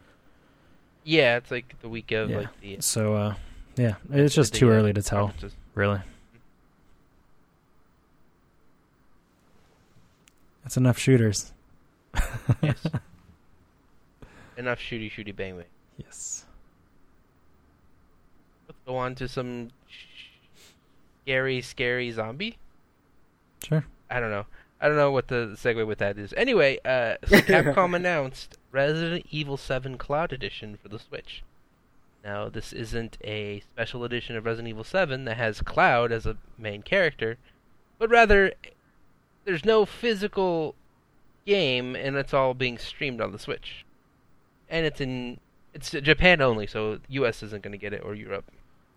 Yeah, it's like the week of Yeah. like the. So uh, yeah, it's just the, too uh, early to tell, conferences. really. It's enough shooters. Yes. Enough shooty shooty bang bang. Yes. Let's go on to some scary scary zombie. Sure. I don't know. I don't know what the segue with that is. Anyway, uh, so Capcom announced Resident Evil seven Cloud Edition for the Switch. Now, this isn't a special edition of Resident Evil seven that has Cloud as a main character, but rather, there's no physical game, and it's all being streamed on the Switch. And it's in it's Japan only, so U S isn't going to get it, or Europe.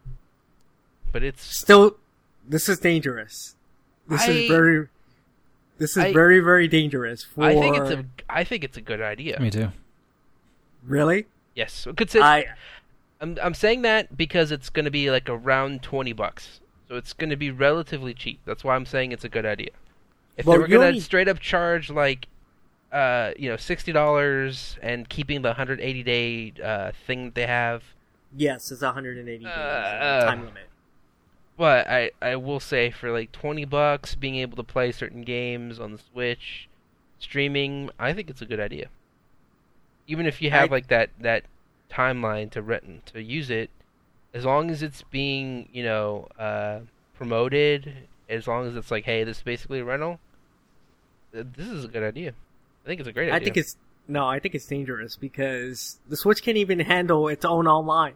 But it's Still, this is dangerous. This I- is very, this is I- very, very dangerous for... I think it's a I think it's a good idea. Me too. Really? Yes, consider, I, I'm I'm saying that because it's going to be like around twenty bucks, so it's going to be relatively cheap. That's why I'm saying it's a good idea. If Well, they were you going only- to straight up charge like, uh, you know, sixty dollars and keeping the one hundred eighty day uh thing that they have, yes, it's one hundred eighty days Uh, time limit. but I I will say for like twenty bucks, being able to play certain games on the Switch, streaming, I think it's a good idea. Even if you have I- like that that timeline to rent to use it, as long as it's being, you know, uh, promoted, as long as it's like, hey, this is basically a rental, th- this is a good idea. I think it's a great idea. I think it's no, I think it's dangerous because the Switch can't even handle its own online.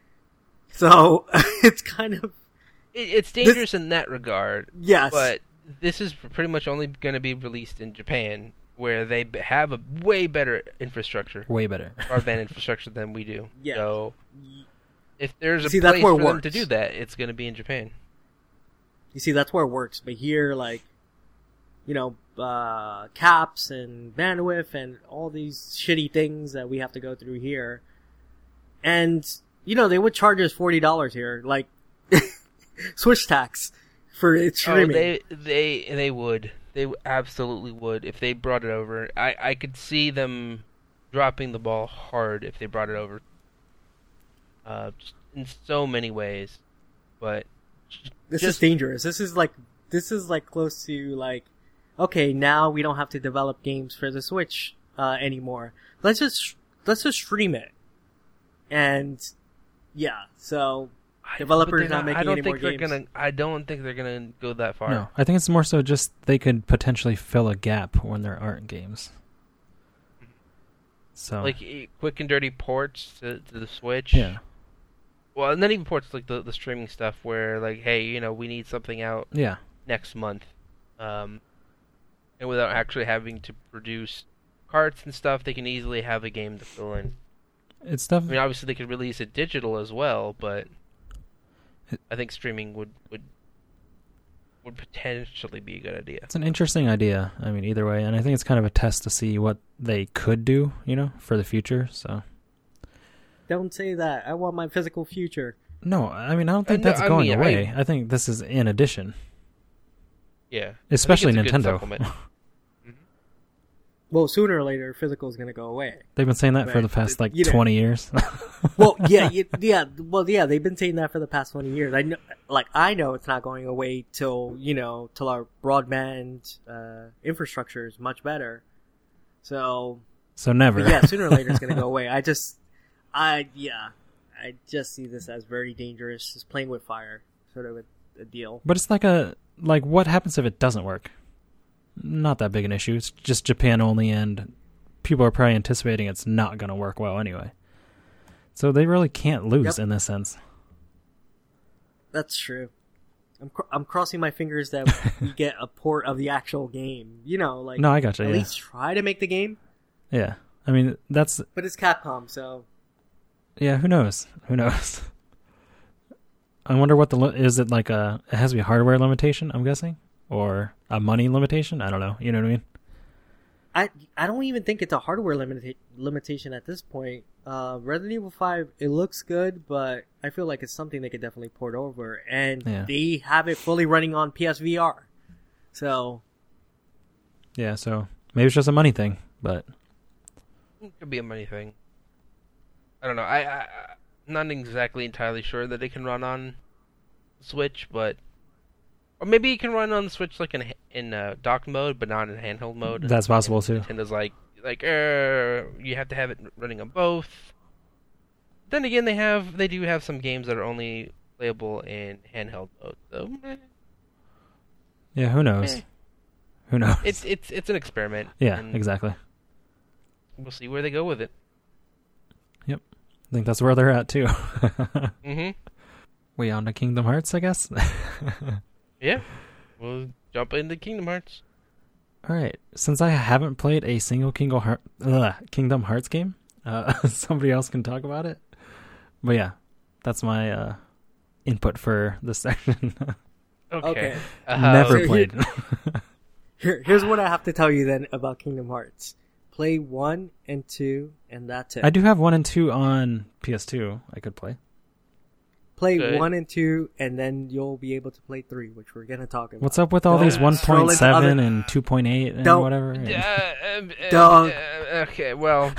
So it's kind of It, it's dangerous in that regard, yes, but this is pretty much only going to be released in Japan, where they b- have a way better infrastructure, Way better. broadband infrastructure than we do. Yeah. So if there's a See, that's place where for it them to works. do that, it's going to be in Japan. you see that's where it works. But here, like, you know, uh, caps and bandwidth and all these shitty things that we have to go through here, and you know they would charge us forty dollars here, like Switch tax for its Oh, streaming. they they they would. They absolutely would if they brought it over. I I could see them dropping the ball hard if they brought it over. Uh, just in so many ways, but This just- is dangerous. This is like this is like close to like, okay, now we don't have to develop games for the Switch uh, anymore. Let's just let's just stream it, and yeah. So I- developers but they're not making I don't any think more they're games. gonna. I don't think they're gonna go that far. No, I think it's more so just they could potentially fill a gap when there aren't games. So Like eh, quick and dirty ports to, to the Switch. yeah, Well, and not even ports, like the the streaming stuff, where like, hey, you know, we need something out yeah, next month, um, and without actually having to produce carts and stuff, they can easily have a game to fill in. it's stuff. I mean, obviously they could release it digital as well, but It- I think streaming would would would potentially be a good idea. It's an interesting idea. I mean, either way, and I think it's kind of a test to see what they could do, you know, for the future. So Don't say that. I want my physical future. no, I mean, I don't think Uh, no, that's I going mean, away. I, think this is in addition, Yeah, I think especially it's a good Nintendo. supplement. Well, sooner or later, physical is going to go away. They've been saying that for Right. the past like You know- twenty years. Well, yeah, y- yeah, well, yeah. They've been saying that for the past twenty years. I know, like, I know it's not going away till you know, till our broadband uh, infrastructure is much better. So, So never. but yeah, sooner or later it's going to go away. I just, I yeah, I just see this as very dangerous. Just playing with fire, sort of a, a deal. But it's like a like what happens if it doesn't work? Not that big an issue. It's just Japan only, and people are probably anticipating it's not going to work well anyway. So they really can't lose Yep. in this sense. That's true. I'm cr- I'm crossing my fingers that we get a port of the actual game. You know, like No, I gotcha. at Yeah, least try to make the game. yeah. I mean, that's But it's Capcom, so yeah. Who knows? Who knows? I wonder what the li- is. It like a it has to be a hardware limitation. I'm guessing, or a money limitation. I don't know. You know what I mean? I I don't even think it's a hardware limita- limitation at this point. Uh, Resident Evil five, it looks good, but I feel like it's something they could definitely port over, and Yeah. they have it fully running on P S V R. So Yeah. So maybe it's just a money thing, but It could be a money thing. I don't know. I, I I'm not exactly entirely sure that it can run on Switch, but or maybe it can run on the Switch like in in uh, dock mode, but not in handheld mode. that's possible too. Nintendo's like like uh, you have to have it running on both. Then again, they have they do have some games that are only playable in handheld mode. So eh, Yeah. Who knows? eh. Who knows? it's it's it's an experiment. yeah. and Exactly. We'll see where they go with it. I think that's where they're at too. Mhm. We on to Kingdom Hearts, I guess. Yeah. We'll jump into Kingdom Hearts. All right. Since I haven't played a single Kingdom, Heart, ugh, Kingdom Hearts game, uh, somebody else can talk about it. But yeah, that's my uh, input for this section. Okay. Okay. Uh, Never so played. Here, here's what I have to tell you then about Kingdom Hearts. Play one and two, and that's it. I do have one and two on P S two. I could play. Play Good. one and two, and then you'll be able to play three, which we're gonna talk about. What's up with all Don't these one scroll point into seven other- and two point eight and Don't- whatever? Uh, um, uh, Dog. uh, okay, well,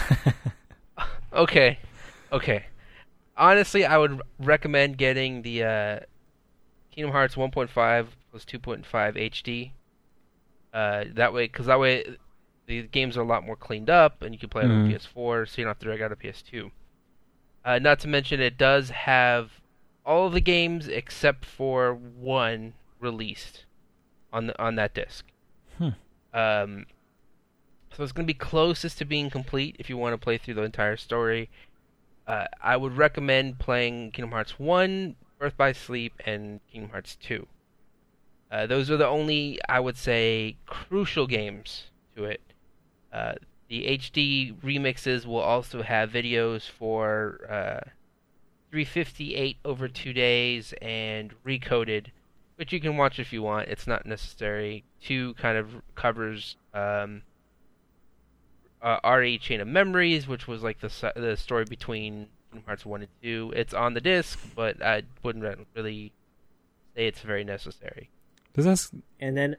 okay, okay. Honestly, I would recommend getting the uh, Kingdom Hearts one point five plus two point five H D. Uh, that way, because that way, the games are a lot more cleaned up, and you can play it on Mhm. P S four, so you don't have to drag out a P S two. Uh, not to mention, it does have all of the games except for one released on the, on that disc. Hmm. Um, so it's going to be closest to being complete if you want to play through the entire story. Uh, I would recommend playing Kingdom Hearts one, Birth by Sleep, and Kingdom Hearts two. Uh, those are the only, I would say, crucial games to it. Uh, the H D remixes will also have videos for uh, three fifty-eight over two days and Recoded, which you can watch if you want. It's not necessary. Two kind of covers um, uh, R E Chain of Memories, which was like the s- the story between Kingdom Hearts one and two. It's on the disc, but I wouldn't re- really say it's very necessary. Does this? And then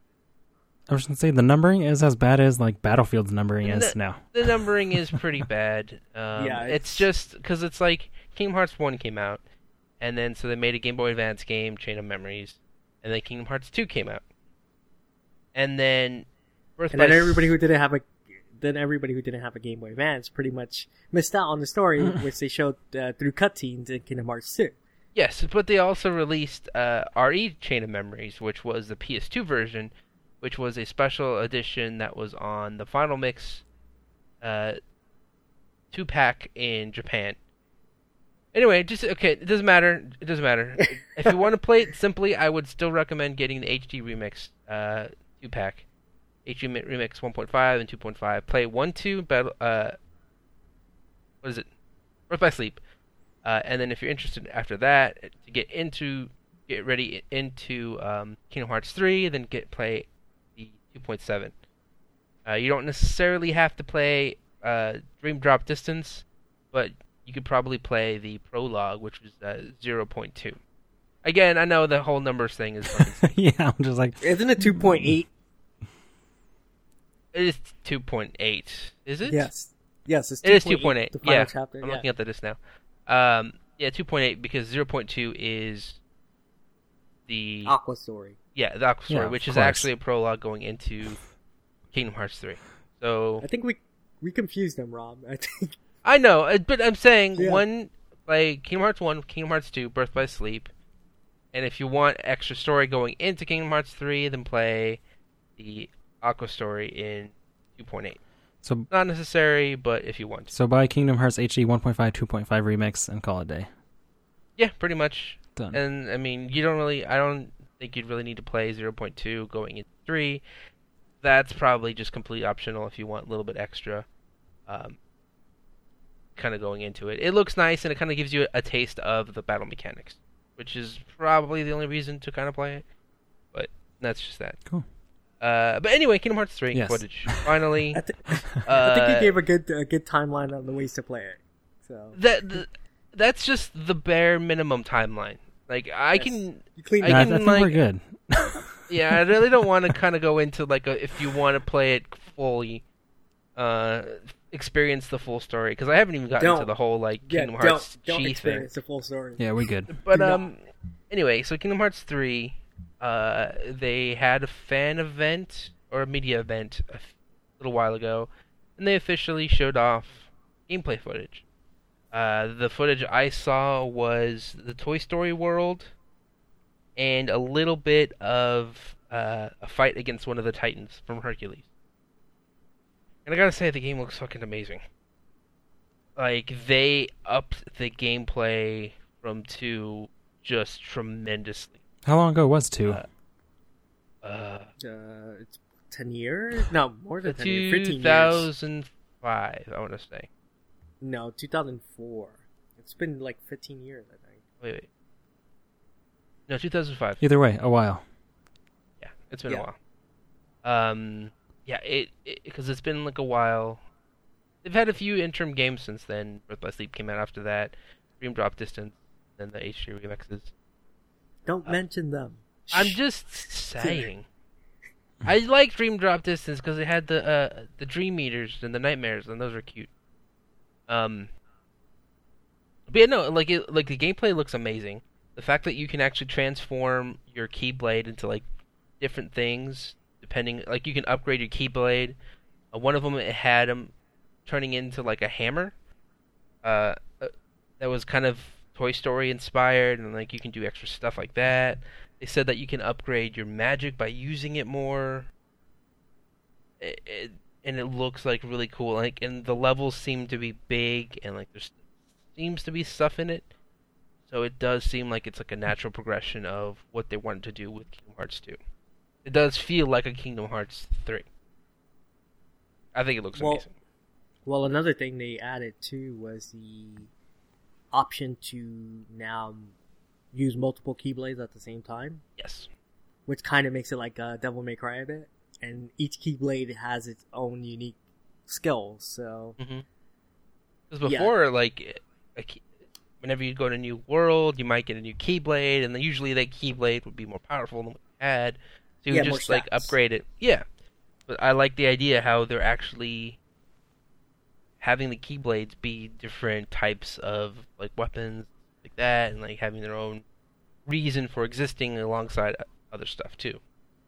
I was gonna say the numbering is as bad as like Battlefield's numbering No. is now. The numbering is pretty bad. Um, Yeah, it's, it's- just because it's like Kingdom Hearts one came out, and then so they made a Game Boy Advance game, Chain of Memories, and then Kingdom Hearts two came out, and then Birth and by then S- everybody who didn't have a then everybody who didn't have a Game Boy Advance pretty much missed out on the story, which they showed uh, through cutscenes in Kingdom Hearts two. Yes, but they also released uh, R E Chain of Memories, which was the P S two version, which was a special edition that was on the Final Mix uh, two pack in Japan. Anyway, just okay. It doesn't matter. It doesn't matter. If you want to play it simply, I would still recommend getting the H D remix uh, two pack, H D remix one point five and two point five. Play one, two, battle. Uh, what is it? Birth by Sleep. Uh, and then if you're interested after that to get into get ready into um, Kingdom Hearts three, then get play the two point seven. Uh, you don't necessarily have to play uh, Dream Drop Distance, but you could probably play the prologue, which was uh, zero point two. Again, I know the whole numbers thing is fucking Yeah, I'm just like Isn't it two point eight? it is two point eight. Is it? Yes. Yes, it's It is two two point eight. The final Yeah, chapter. I'm yeah. looking at the disc now. Um, yeah, two point eight because zero point two is the Aqua story. yeah the Aqua story, Yeah, of which is course. actually a prologue going into Kingdom Hearts three. So I think we we confused them, Rob. I think. I know, uh, but I'm saying Yeah. one like Kingdom Hearts one, Kingdom Hearts two, Birth by Sleep, and if you want extra story going into Kingdom Hearts three, then play the Aqua story in two point eight. so. Not necessary, but if you want to. So buy Kingdom Hearts H D one point five, two point five remix and call it a day. Yeah, pretty much. Done. And I mean, you don't really. I don't think you'd really need to play zero point two going into three. That's probably just completely optional if you want a little bit extra. Um, kind of going into it. It looks nice and it kind of gives you a, a taste of the battle mechanics, which is probably the only reason to kind of play it. But that's just that. Cool. Uh, but anyway, Kingdom Hearts three Yes. footage finally. I, th- I uh, think you gave a good a good timeline on the ways to play it. So that th- that's just the bare minimum timeline. Like I Yes. can. you cleaned I Yeah, I, I can, think like- we're good. Yeah, I really don't want to kind of go into like a, if you want to play it fully, uh, experience the full story because I haven't even gotten Don't. to the whole like yeah, Kingdom don't Hearts don't G thing. experience the full story. Yeah, we good. But Do not. um, anyway, so Kingdom Hearts three, uh, they had a fan event or a media event a f- little while ago, and they officially showed off gameplay footage. Uh, the footage I saw was the Toy Story world, and a little bit of uh, a fight against one of the Titans from Hercules. And I gotta say, the game looks fucking amazing. Like, they upped the gameplay from two just tremendously. How long ago was two? Uh, Uh, Uh, it's ten years? No, more than ten years. fifteen two thousand five, years. I want to say. No, two thousand four. It's been like fifteen years, I think. Wait, wait. No, two thousand five. Either way, a while. Yeah, it's been Yeah. a while. Um, yeah, it because it, it's been like a while. They've had a few interim games since then. Birth by Sleep came out after that. Dream Drop Distance, then the H D remixes. Don't Uh, mention them. I'm just saying. I like Dream Drop Distance because it had the uh, the Dream Eaters and the Nightmares, and those are cute. Um, but yeah, no, like it, like the gameplay looks amazing. The fact that you can actually transform your Keyblade into like different things, depending, like you can upgrade your Keyblade. Uh, one of them it had him turning into like a hammer. Uh, uh, that was kind of Toy Story inspired, and like you can do extra stuff like that. They said that you can upgrade your magic by using it more. It, it, and it looks like really cool. Like, and the levels seem to be big, and like there seems to be stuff in it. So it does seem like it's like a natural progression of what they wanted to do with Kingdom Hearts two. It does feel like a Kingdom Hearts three. I think it looks Well, amazing. Well, another thing they added too was the option to now use multiple Keyblades at the same time, Yes. which kind of makes it like uh, Devil May Cry a bit. And each Keyblade has its own unique skill, so... Because mm-hmm. before, yeah. like, a key, whenever you go to a new world, you might get a new Keyblade, and then usually that Keyblade would be more powerful than what you had. So you yeah, would just, like, upgrade it. Yeah. But I like the idea how they're actually having the Keyblades be different types of, like, weapons, like that, and, like, having their own reason for existing alongside other stuff, too.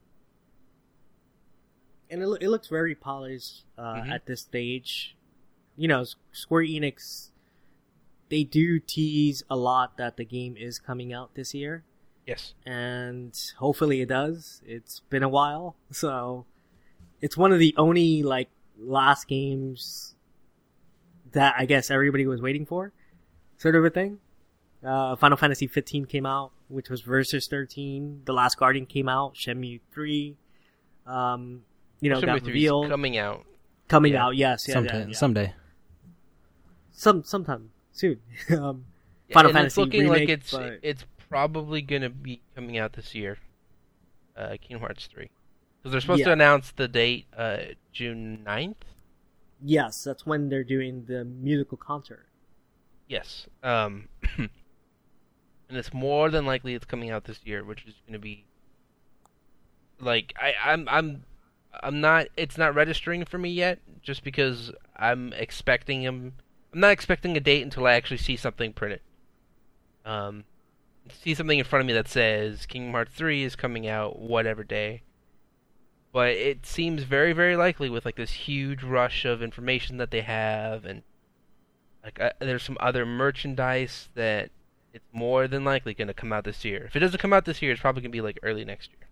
And it, lo- it looks very polished uh, mm-hmm. at this stage. You know, Square Enix, they do tease a lot that the game is coming out this year. Yes. And hopefully it does. It's been a while. So it's one of the only, like, last games that I guess everybody was waiting for, sort of a thing. Uh, Final Fantasy fifteen came out, which was Versus thirteen. The Last Guardian came out, Shenmue three. Um... You know, got revealed. Coming out. Coming yeah. out, yes. Yeah, sometime, yeah, yeah. Someday. Some, sometime soon. um, yeah, Final and Fantasy it's looking remake, like it's but... it's probably gonna be coming out this year. Uh, Kingdom Hearts three, because they're supposed yeah. to announce the date, uh, June ninth. Yes, that's when they're doing the musical concert. Yes. Um, and it's more than likely it's coming out this year, which is gonna be like I, I'm I'm. I'm not. It's not registering for me yet, just because I'm expecting him. I'm not expecting a date until I actually see something printed. Um, see something in front of me that says Kingdom Hearts three is coming out whatever day. But it seems very, very likely with like this huge rush of information that they have, and like uh, there's some other merchandise that it's more than likely going to come out this year. If it doesn't come out this year, it's probably going to be like early next year.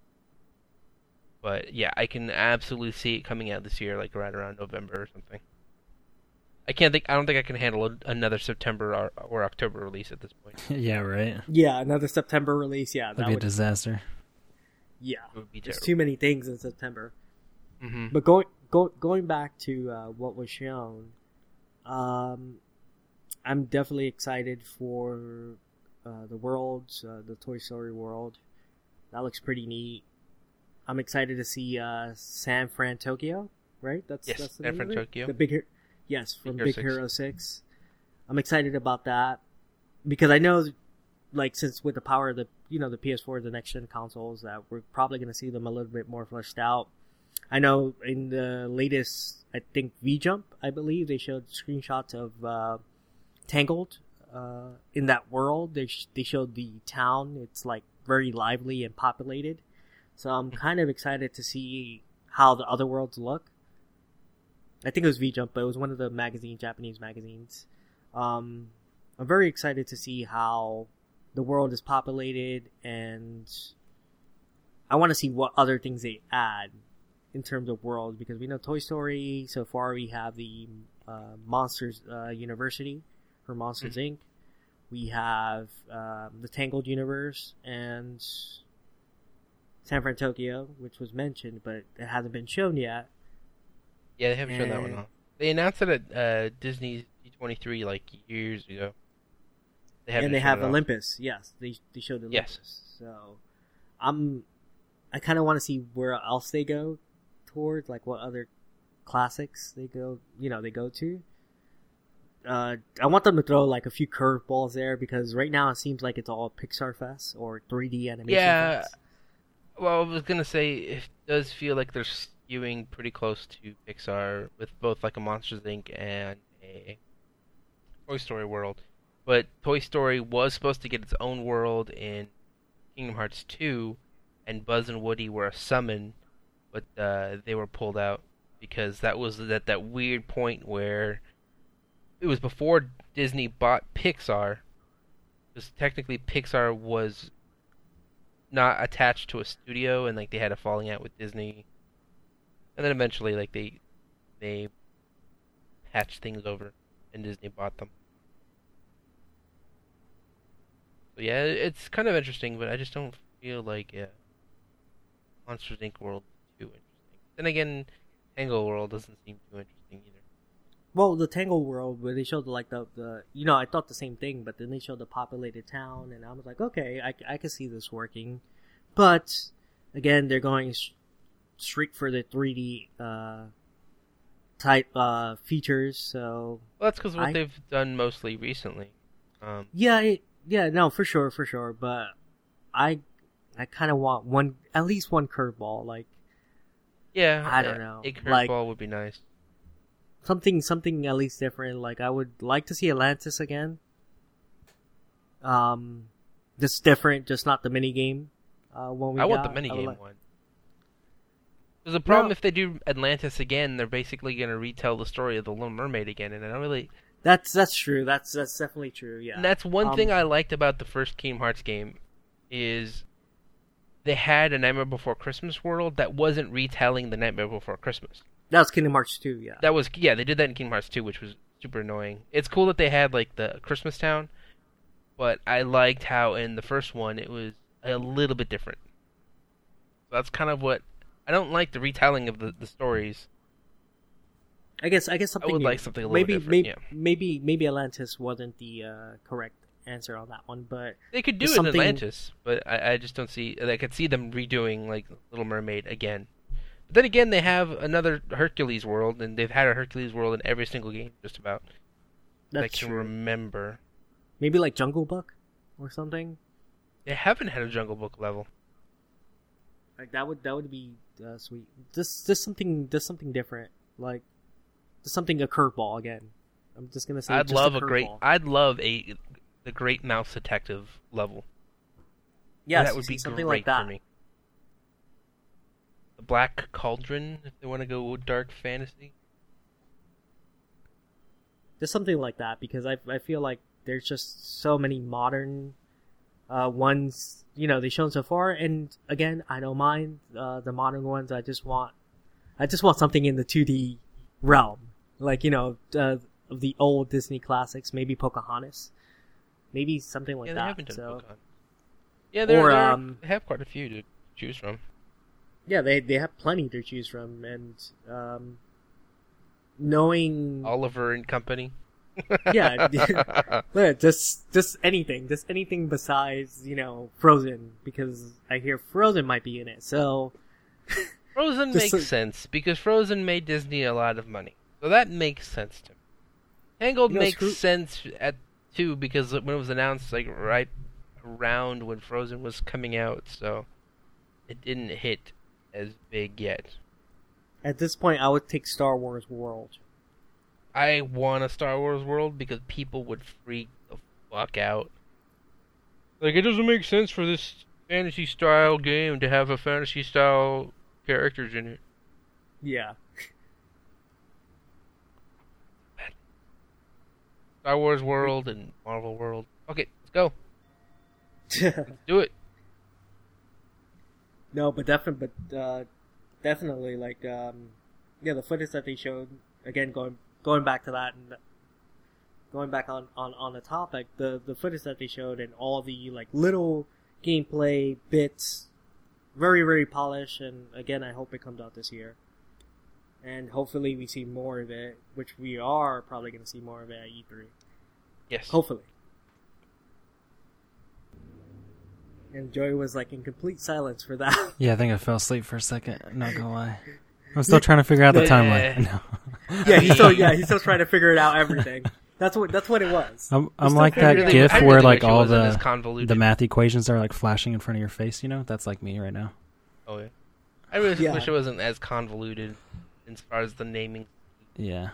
But yeah, I can absolutely see it coming out this year, like right around November or something. I can't think. I don't think I can handle a, another September or, or October release at this point. Yeah, right. Yeah, another September release. Yeah, that'd that be would a disaster. Yeah, it would be there's terrible. too many things in September. Mm-hmm. But going go, going back to uh, what was shown, um, I'm definitely excited for uh, the world, uh, the Toy Story world. That looks pretty neat. I'm excited to see uh, San Fran Tokyo, right? That's Yes, that's the San name Fran of it? Tokyo. The big, Hero- yes, from Big Big Hero Hero Six. I'm excited about that because I know, like, since with the power of the you know the P S four, the next gen consoles, that we're probably going to see them a little bit more fleshed out. I know in the latest, I think V Jump, I believe they showed screenshots of uh, Tangled uh, in that world. They sh- they showed the town. It's like very lively and populated. So I'm kind of excited to see how the other worlds look. I think it was V Jump, but it was one of the magazine, Japanese magazines. Um, I'm very excited to see how the world is populated, and I want to see what other things they add in terms of worlds, because we know Toy Story, so far we have the uh, Monsters uh, University, or Monsters Mm-hmm. Incorporated. We have um, the Tangled universe, and San Fran Tokyo, which was mentioned, but it hasn't been shown yet. Yeah, they haven't shown that one And- off. They announced it at uh, Disney's D twenty-three like years ago. They haven't And they shown have it off. Olympus. Yes, they they showed Yes. Olympus. So, I'm I kind of want to see where else they go towards, like what other classics they go, you know, they go to. Uh, I want them to throw like a few curveballs there because right now it seems like it's all Pixar Fest or three D animation Yeah. fest. Well, I was gonna say it does feel like they're skewing pretty close to Pixar with both like a Monsters Incorporated and a Toy Story world. But Toy Story was supposed to get its own world in Kingdom Hearts two, and Buzz and Woody were a summon, but uh, they were pulled out because that was at that weird point where it was before Disney bought Pixar. Because technically Pixar was not attached to a studio, and like they had a falling out with Disney, and then eventually like they they patched things over, and Disney bought them. So yeah, it's kind of interesting, but I just don't feel like uh, Monsters Incorporated world is too interesting. Then again, Tangle World doesn't seem too interesting either. Well, the Tangle World, where they showed like the, the you know, I thought the same thing, but then they showed the populated town, and I was like, okay, I, I can see this working. But, again, they're going sh- straight for the three D uh, type uh, features, so... Well, that's because what I- they've done mostly recently. Um, Yeah, it, yeah, no, for sure, for sure, but I I kind of want one, at least one curveball, like, yeah, I don't uh, know, A curveball like- would be nice. something something at least different. Like I would like to see Atlantis again. Um, just different, just not the mini game. Uh, one we I want got. the I would minigame like- one. Because the problem No. if they do Atlantis again, they're basically going to retell the story of the Little Mermaid again, and I don't really. That's that's true. That's that's definitely true. Yeah. And that's one Um, thing I liked about the first Kingdom Hearts game, is they had a Nightmare Before Christmas world that wasn't retelling the Nightmare Before Christmas. That was Kingdom Hearts two. Yeah. That was yeah, they did that in Kingdom Hearts two, which was super annoying. It's cool that they had like the Christmas town, but I liked how in the first one it was a little bit different. So that's kind of what I don't like the retelling of the, the stories. I guess I guess something. I would new. like something a little maybe different. maybe yeah. maybe maybe Atlantis wasn't the uh, correct answer on that one, but They could do There's it in something- Atlantis, but I, I just don't see. I could see them redoing like Little Mermaid again. But then again, they have another Hercules world, and they've had a Hercules world in every single game, just about. that I that's can true. remember. Maybe like Jungle Book or something. They haven't had a Jungle Book level. Like that would that would be uh, sweet. Just just something just something different. Like just something a curveball again. I'm just gonna say. I'd just love a, a great. curveball. I'd love a the Great Mouse Detective level. Yes, that would be something great like that. for me. The Black Cauldron, if they want to go dark fantasy. Just something like that because I I feel like there's just so many modern uh, ones. You know, they've shown so far, and again, I don't mind uh, the modern ones. I just want I just want something in the two D realm, like you know, uh, of the old Disney classics. Maybe Pocahontas, maybe something like yeah, they that. haven't done so. Pokemon. Yeah, they're, Or, they're- um, they have quite a few to choose from. Yeah, they they have plenty to choose from, and um, knowing Oliver and Company. Yeah, yeah, just just anything, just anything besides you know Frozen, because I hear Frozen might be in it. So Frozen Just makes so- sense because Frozen made Disney a lot of money, so that makes sense to me. Tangled You know, makes screw- sense at too because when it was announced, like right around when Frozen was coming out, so it didn't hit as big yet. at this point, I would take Star Wars World. I want a Star Wars world because people would freak the fuck out. Like, it doesn't make sense for this fantasy style game to have a fantasy style characters in it. Yeah, Star Wars world and Marvel world. Okay, let's go. Let's do it. no, but definitely, but uh, definitely, like um, yeah, the footage that they showed again, going going back to that and going back on, on, on the topic, the the footage that they showed and all the like little gameplay bits very, very polished, and again, I hope it comes out this year. And hopefully we see more of it, which we are probably going to see more of it at E three. Yes. Hopefully. And Joey was like in complete silence for that. Yeah, I think I fell asleep for a second. Not gonna lie. I'm still trying to figure out the timeline. No. yeah, he's still yeah he's still trying to figure it out everything. That's what that's what it was. I'm, I'm still like that figuring it GIF I really where wish like it all wasn't as the convoluted. the math equations are like flashing in front of your face. You know, that's like me right now. Oh yeah. I really Yeah. wish it wasn't as convoluted as far as the naming. Yeah.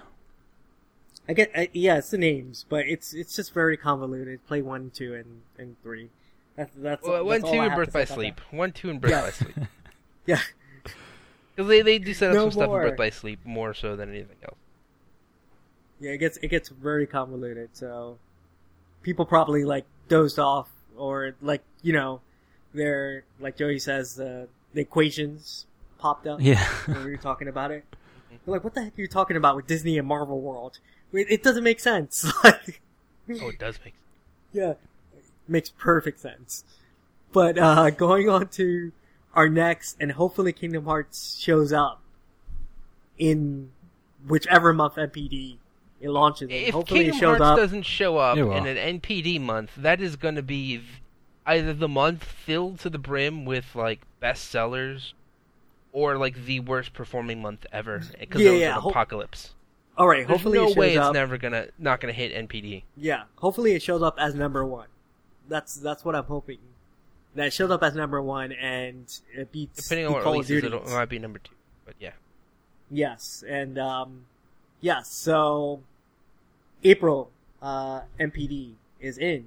I get I, yeah, it's the names, but it's it's just very convoluted. Play one, two, and and three. That's that's, Well, that's one, all two, I and have Birth to by say about Sleep. that. One, two, and Birth Yeah. by Sleep. Yeah, Because they, they do set up No some stuff in more. Birth by Sleep more so than anything else. yeah, it gets it gets very convoluted. So people probably like dozed off, or like you know, they're like Joey says, uh, the equations popped up Yeah. when we were talking about it. They're like, what the heck are you talking about with Disney and Marvel World? It, it doesn't make sense. Like, Oh, it does make sense. yeah, makes perfect sense. But uh, going on to our next, and hopefully Kingdom Hearts shows up in whichever month N P D it launches. in. If Hopefully Kingdom it shows Hearts up. doesn't show up It will. in an N P D month, that is going to be th- either the month filled to the brim with like bestsellers, or like the worst performing month ever because Yeah, it was yeah, an ho- apocalypse. All right, There's hopefully no it shows way up. it's never gonna not gonna hit N P D. Yeah, hopefully it shows up as number one. That's that's what I'm hoping. That it shows up as number one and it beats Depending on the what Call of releases, Duty. it'll- it might be number two. But yeah, Yes, and um, yes. So April uh, M P D is in,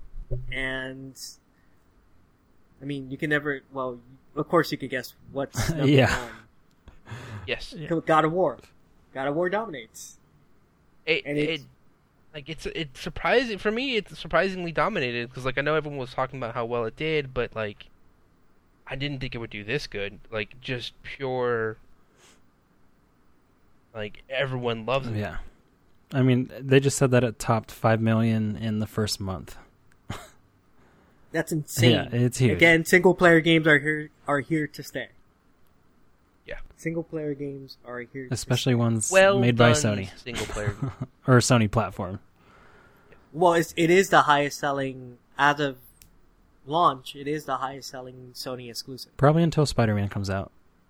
and I mean you can never. Well, of course you could guess what's number Yeah. one. yes, Yeah. God of War. God of War dominates. it, And it it's- like it's it's surprising for me. It's surprisingly dominated because like I know everyone was talking about how well it did, but like I didn't think it would do this good. Like just pure. Like everyone loves it. Yeah. I mean, they just said that it topped five million in the first month. That's insane. Yeah, it's huge. Again, single player games are here are here to stay. Yeah. Single player games are here, to Especially ones Well made by done Sony single player. or Sony platform. Well, it's, it is the highest selling, as of launch, it is the highest selling Sony exclusive. Probably until Spider-Man comes out.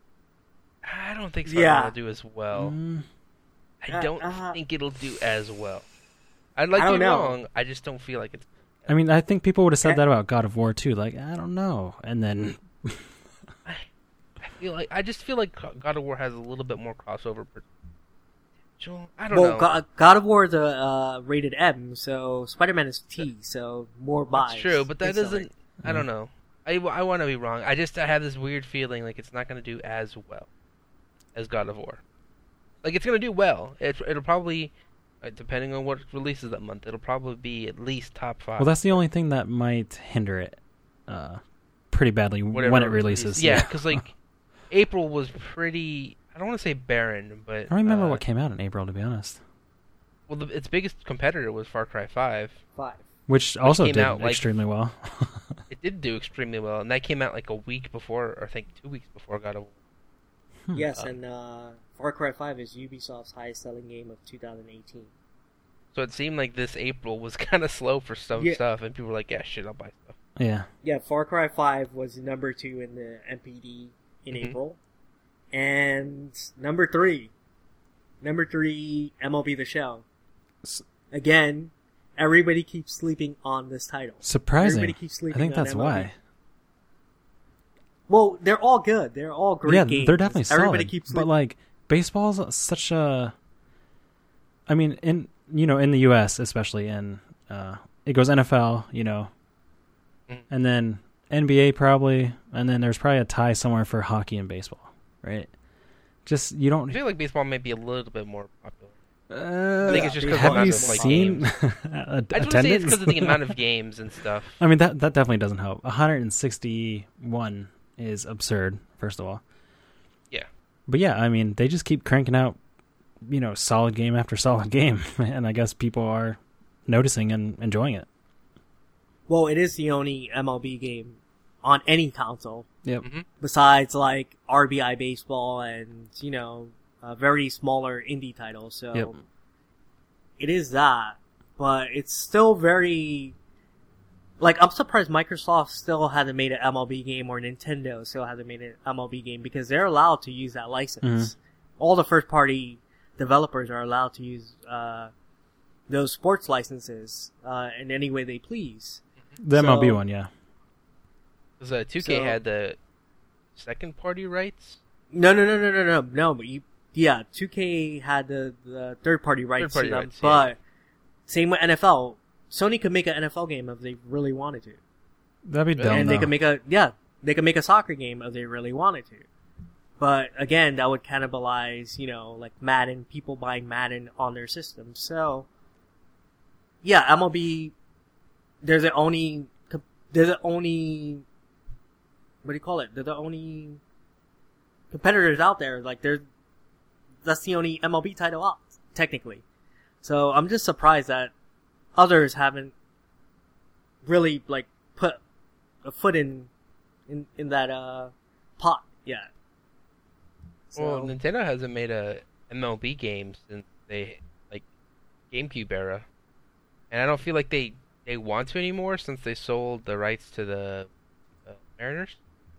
I don't think so. Yeah. Will do as well. Mm, I don't Uh, uh, think it'll do as well. I'd like I to don't be know. wrong. I just don't feel like it's. I mean, I think people would have Eh. said that about God of War too. Like, I don't know. And then, I feel like I just feel like God of War has a little bit more crossover potential. I don't Well, know. God, God of War is a uh, rated M, so Spider-Man is T, so more buys. That's true, but that instantly. doesn't. I don't know. I, I want to be wrong. I just I have this weird feeling like it's not going to do as well as God of War. Like it's going to do well. It, it'll probably, uh, depending on what releases that month, it'll probably be at least top five. well, that's the only thing that might hinder it uh, pretty badly Whatever when it releases. Yeah, because like April was pretty. I don't want to say barren, but I don't remember uh, what came out in April, to be honest. Well, the, its biggest competitor was Far Cry five. Five. Which also came did out, like- extremely well. It did do extremely well, and that came out like a week before, or I think two weeks before God of War. Hmm. Yes, and uh, Far Cry five is Ubisoft's highest selling game of two thousand eighteen. So it seemed like this April was kind of slow for some Yeah. stuff, and people were like, "Yeah, shit, I'll buy stuff." Yeah. Yeah, Far Cry five was number two in the M P D in Mhm. April. And number three. Number three, M L B The Show. S- Again, everybody keeps sleeping on this title. Surprising. Everybody keeps I sleeping think on that's M L B. why. Well, they're all good. They're all great yeah, games. they're definitely solid. Everybody keeps but sleeping. like baseball's such a. I mean, in you know, in the U S especially, in uh, it goes N F L, you know, Mm. and then N B A probably, and then there's probably a tie somewhere for hockey and baseball, right? Just you don't. I feel like baseball may be a little bit more popular. Uh, I think it's just because have of the you amount of like, seen games. a- I just want to say it's attendance? because of the amount of games and stuff. I mean that that definitely doesn't help. one hundred sixty-one is absurd, first of all. Yeah. But yeah, I mean they just keep cranking out, you know, solid game after solid game, and I guess people are noticing and enjoying it. Well, it is the only M L B game on any console. Yep. Mm-hmm. Besides like R B I Baseball and you know uh, very smaller indie titles. So Yep. it is that, but it's still very. Like, I'm surprised Microsoft still hasn't made an M L B game, or Nintendo still hasn't made an M L B game, because they're allowed to use that license. Mm-hmm. All the first-party developers are allowed to use uh, those sports licenses uh, in any way they please. The M L B So- one, yeah. Because uh, two K So- had the second-party rights. No, no, no, no, no, no, no. But you, yeah, two K had the, the third-party rights Third-party to them, rights, yeah. but same with N F L. Sony could make an N F L game if they really wanted to. That'd be And dumb. and they though. could make a yeah, they could make a soccer game if they really wanted to. But again, that would cannibalize, you know, like Madden, people buying Madden on their system. So yeah, M L B. They're the only. They're the only. What do you call it? They're the only competitors out there. Like they're. That's the only M L B title out, technically. So I'm just surprised that others haven't really like put a foot in in in that uh pot yet. So, Well, Nintendo hasn't made a M L B game since they like GameCube era, and I don't feel like they they want to anymore since they sold the rights to the uh, Mariners.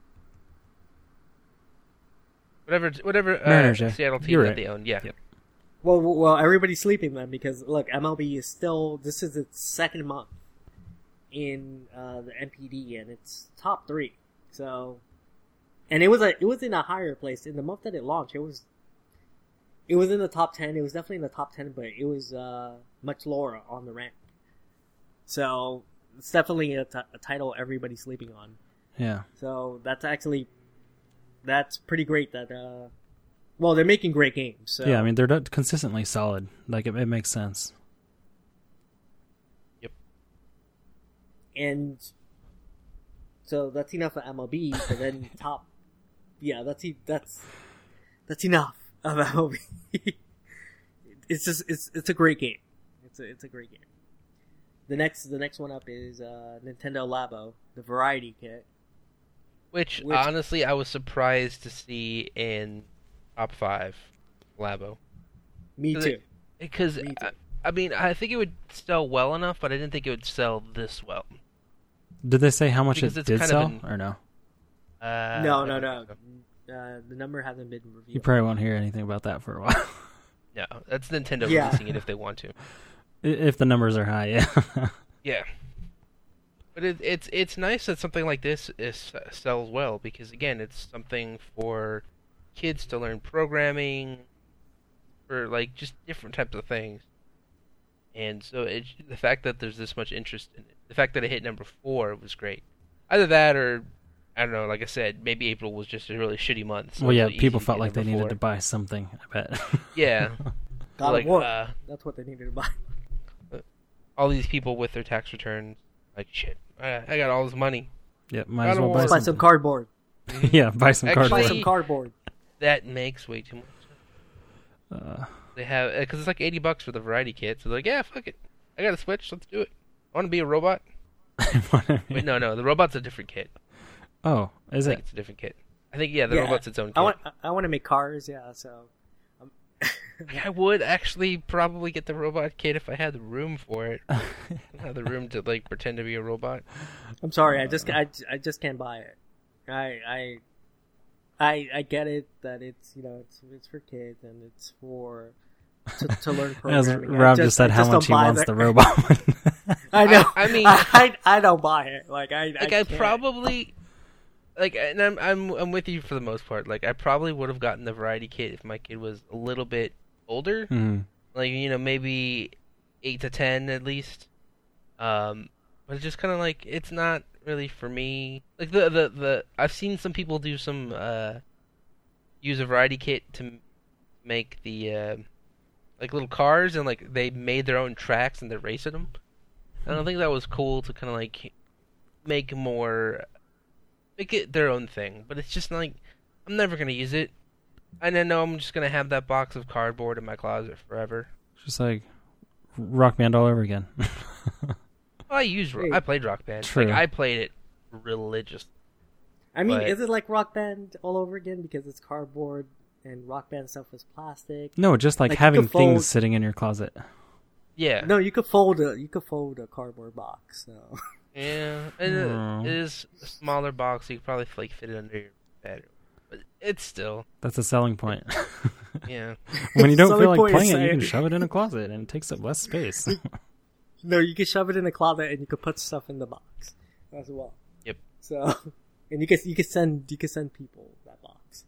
Whatever, whatever uh, Mariners, yeah. Seattle team You're that right. they own, yeah. Yep. well, well, everybody's sleeping then because look, M L B is still this is its second month in uh, the M P D and it's top three. So, and it was a it was in a higher place in the month that it launched. It was it was in the top ten. It was definitely in the top ten, but it was uh, much lower on the rank. So it's definitely a, t- a title everybody's sleeping on. Yeah. So that's actually that's pretty great. That uh, well, they're making great games. So. Yeah, I mean, they're not consistently solid. Like, it, it makes sense. And so that's enough of M L B. But then top, yeah, that's e- that's that's enough of M L B. It's just it's it's a great game. It's a it's a great game. The next the next one up is uh, Nintendo Labo, the Variety Kit. Which, Which- honestly, I was surprised to see in top five Labo. Me Is too. it- Because, Me too. I, I mean, I think it would sell well enough, but I didn't think it would sell this well. Did they say how much Because it it's did kind sell, of an- or no? Uh, no, I no, don't no. think so. Uh, the number hasn't been revealed. You probably won't hear anything about that for a while. No, that's Nintendo Yeah. releasing it if they want to. I- if the numbers are high, yeah. Yeah. But it, it's it's nice that something like this is sells well because again, it's something for kids to learn programming, for like just different types of things. And so it, the fact that there's this much interest in it, the fact that it hit number four was great. Either that or I don't know. Like I said, maybe April was just a really shitty month. So Well, it yeah, was people easy to felt get like they number needed four. to buy something, I bet. Yeah, God like of War. uh, That's what they needed to buy. all these people with their tax returns, like shit. I, I got all this money. Yeah, might God as of well War. buy Let's buy something. some cardboard. Yeah, buy some Actually- Buy cardboard. some cardboard. That makes way too much. Uh, They have because it's like eighty bucks for the variety kit. So they're like, yeah, fuck it. I got a Switch. Let's do it. I want to be a robot. Wait, no, no, the robot's a different kit. Oh, is I think it? it's a different kit. I think yeah, the Yeah, robot's its own kit. I want I want to make cars. Yeah, so. Um, I would actually probably get the robot kit if I had the room for it. I don't have the room to like pretend to be a robot. I'm sorry. I just I, I just can't buy it. I I I I get it that it's you know it's it's for kids and it's for to, to learn As programming. I Rob just said I how just much don't he buy wants that. the robot one. I know. I- I mean- I, I I don't buy it. Like I Like I, I, can't. probably like and I'm I'm I'm with you for the most part. Like I probably would have gotten the variety kit if my kid was a little bit older. Mhm. Like you know maybe eight to ten at least. Um, but it's just kind of like it's not really for me. Like the the the I've seen some people do some uh use a variety kit to m- make the uh, like little cars and like they made their own tracks and they're racing them. And I think that was cool to kind of like make more make it their own thing. But it's just like I'm never gonna use it. And I know I'm just gonna have that box of cardboard in my closet forever. Just like Rock Band all over again. I used Ro- Hey. I played Rock Band. True. Like I played it religiously. I mean, But- is it like Rock Band all over again because it's cardboard and Rock Band stuff was plastic? No, just like, Like, you having could fold- things sitting in your closet. Yeah. No, you could fold a you could fold a cardboard box. So. Yeah, it, No. it is a smaller box, so you could probably like fit it under your bed. But it's still, That's a selling point. yeah. When you don't Selling feel like point is playing it, you saying- can shove it in a closet and it takes up less space. No, you can shove it in a closet and you can put stuff in the box as well. Yep. So, and you can you can send you can send people that box.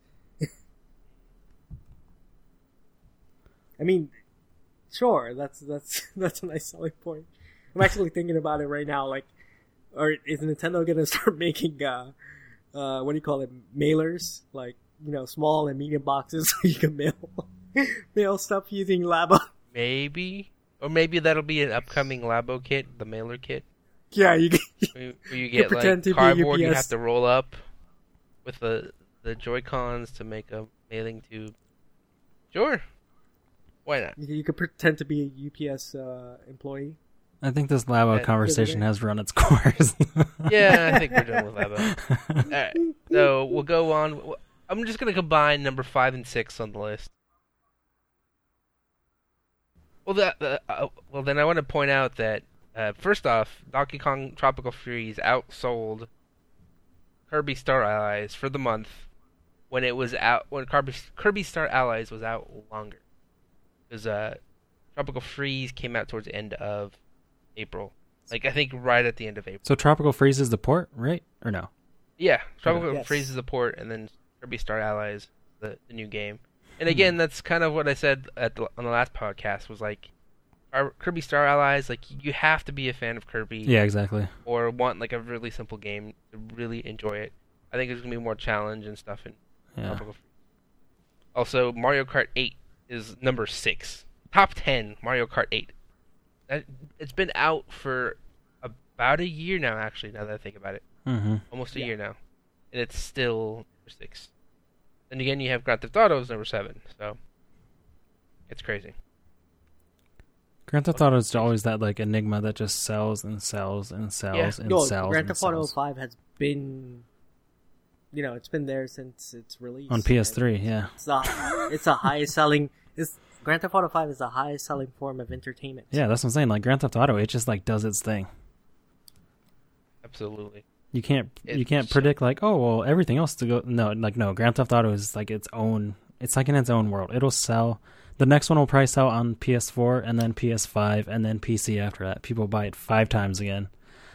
I mean, sure, that's that's that's a nice selling point. I'm actually thinking about it right now. Like, or is Nintendo gonna start making uh, uh, what do you call it, mailers? Like, you know, small and medium boxes so you can mail mail stuff using Labo. Maybe, or maybe that'll be an upcoming Labo kit, the mailer kit, Yeah, you can. where where you get pretend like to be cardboard you U P S. have to roll up with the the Joy Cons to make a mailing tube. Sure, why not? You can pretend to be a U P S uh, employee. I think this Labo Yeah. conversation has run its course. Yeah, I think we're done with Labo. All right, so we'll go on. I'm just gonna combine number five and six on the list. Well, that uh, uh, well then I want to point out that uh, first off, Donkey Kong Tropical Freeze outsold Kirby Star Allies for the month when it was out when Kirby Kirby Star Allies was out longer, because uh, Tropical Freeze came out towards the end of April, like I think right at the end of April. So Tropical Freeze is the port, right? Or no? Yeah, Tropical Yes. Freeze is the port, and then Kirby Star Allies, the, the new game. And again, that's kind of what I said at the, on the last podcast. Was like, our Kirby Star Allies, like you have to be a fan of Kirby, Yeah, exactly. or want like a really simple game to really enjoy it. I think there's gonna be more challenge and stuff in Yeah. Tropical Freeze. Also, Mario Kart eight is number six, top ten. Mario Kart eight. That it's been out for about a year now. Actually, now that I think about it. Mm-hmm. Almost a Yeah. year now, and it's still number six. And again, you have Grand Theft Auto is number seven, so it's crazy. Grand Theft Auto is always that like enigma that just sells and sells and sells Yeah. and No, sells Grand and Theft Auto sells. five has been, you know, it's been there since its release. On P S three, And yeah. It's the it's the highest selling. It's Grand Theft Auto five is the highest selling form of entertainment. Yeah, that's what I'm saying. Like Grand Theft Auto, it just like does its thing. Absolutely. You can't you It's- can't predict like, oh well, everything else to go. No, like no, Grand Theft Auto is like its own. It's like in its own world. It'll sell. The next one will probably sell on P S four and then P S five and then P C after that. People buy it five times again.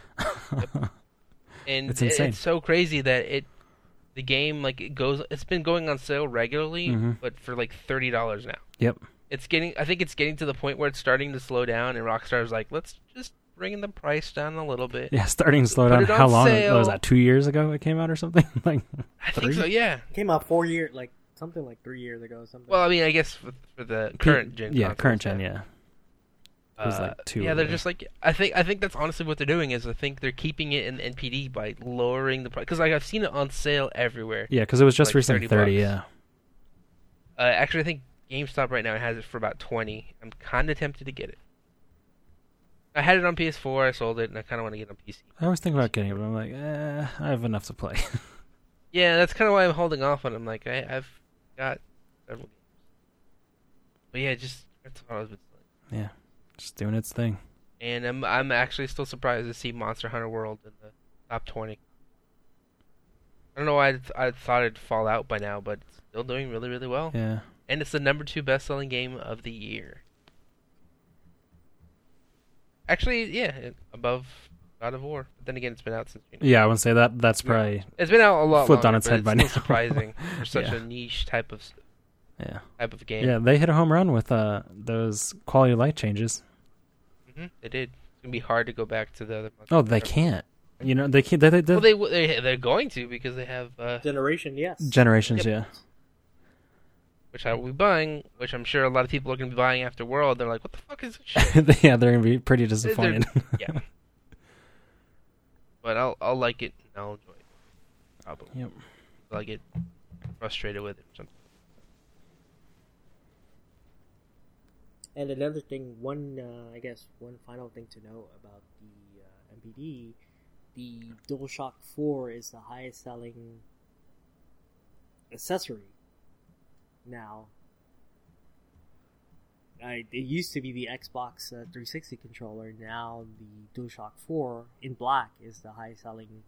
And It's it- insane. it's so crazy that it, the game like it goes. It's been going on sale regularly, Mhm. but for like thirty dollars now. Yep. It's getting. I think it's getting to the point where it's starting to slow down, and Rockstar's like, let's just bring the price down a little bit. Yeah, starting to slow Put down. it on How long sale. what was that? Two years ago it came out or something? Like I think three? so. Yeah. It came out four years, like something like three years ago. Something. Well, I mean, I guess for, for the current gen. Yeah, consoles, current gen. Yeah. It was Uh, like two Yeah, they're ago. just like I think. I think that's honestly what they're doing is I think they're keeping it in the N P D by lowering the price because like I've seen it on sale everywhere. Yeah, because it was just like recently thirty thirty. bucks. Yeah. Uh, actually, I think GameStop right now has it for about twenty. I'm kind of tempted to get it. I had it on P S four. I sold it, and I kind of want to get it on P C. I always think about getting it, but I'm like, eh, I have enough to play. Yeah, that's kind of why I'm holding off on it. I'm like, I, I've got several games. But yeah, just that's what I was Yeah, just doing its thing. and I'm I'm actually still surprised to see Monster Hunter World in the top twenty. I don't know why I, th- I thought it'd fall out by now, but it's still doing really, really well. Yeah. And it's the number two best-selling game of the year. Actually, yeah, it- above God of War. But then again, it's been out since January. Yeah, I would say that that's probably It's been out a lot Flipped on longer, its but head by still now. surprising for such Yeah. a niche type of yeah. type of game. Yeah, they hit a home run with uh those quality of life changes. hmm They did. It's gonna be hard to go back to the other. Monster Oh, they Hunter. can't. You know, they can't. They, they, they, Well, they w- they they're going to because they have uh, generation, yes. generations, Yep. which I will be buying, which I'm sure a lot of people are gonna be buying after World. They're like, what the fuck is this shit? yeah. yeah, they're gonna be pretty disappointed. yeah. But I'll I'll like it and I'll enjoy it. Probably. Yep. I'll get frustrated with it or something. And another thing, one uh, I guess one final thing to know about the uh, M P D the DualShock four is the highest selling accessory now. I, it used to be the Xbox uh, three sixty controller. Now the DualShock four in black is the highest selling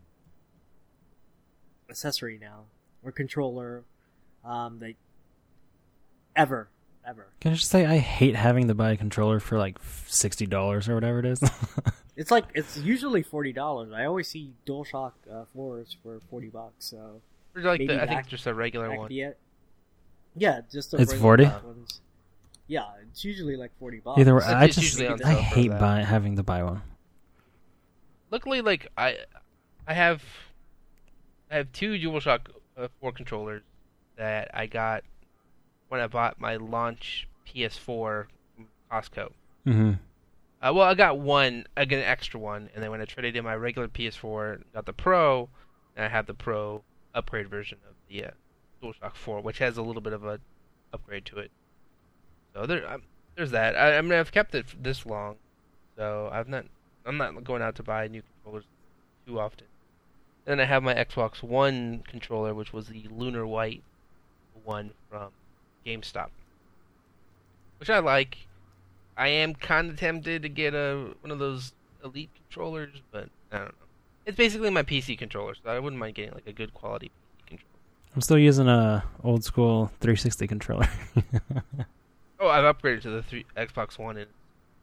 accessory now, or controller um, that ever, ever. Can I just say I hate having to buy a controller for like sixty dollars or whatever it is. It's like it's usually forty dollars. I always see DualShock uh, fours for forty bucks. So Or like maybe the, I think that- just a regular that one. could be it. Yeah, just the It's regular forty? ones. Yeah, it's usually like forty bucks. Either way, It's- I it's just usually on I sale for hate that. buy, having to buy one. Luckily, like I, I have, I have two DualShock uh, four controllers that I got when I bought my launch P S four from Costco. Mm-hmm. Uh, well, I got one, I got an extra one, and then when I traded in my regular P S four, got the Pro, and I have the Pro upgrade version of the uh, DualShock four, which has a little bit of a upgrade to it. So there, um, there's that. I, I mean, I've kept it f- this long, so I've not, I'm not going out to buy new controllers too often. And then I have my Xbox One controller, which was the Lunar White one from GameStop, which I like. I am kind of tempted to get a one of those Elite controllers, but I don't know. It's basically my P C controller, so I wouldn't mind getting like a good quality P C controller. I'm still using a old school three sixty controller. Oh, I've upgraded to the three, Xbox One, and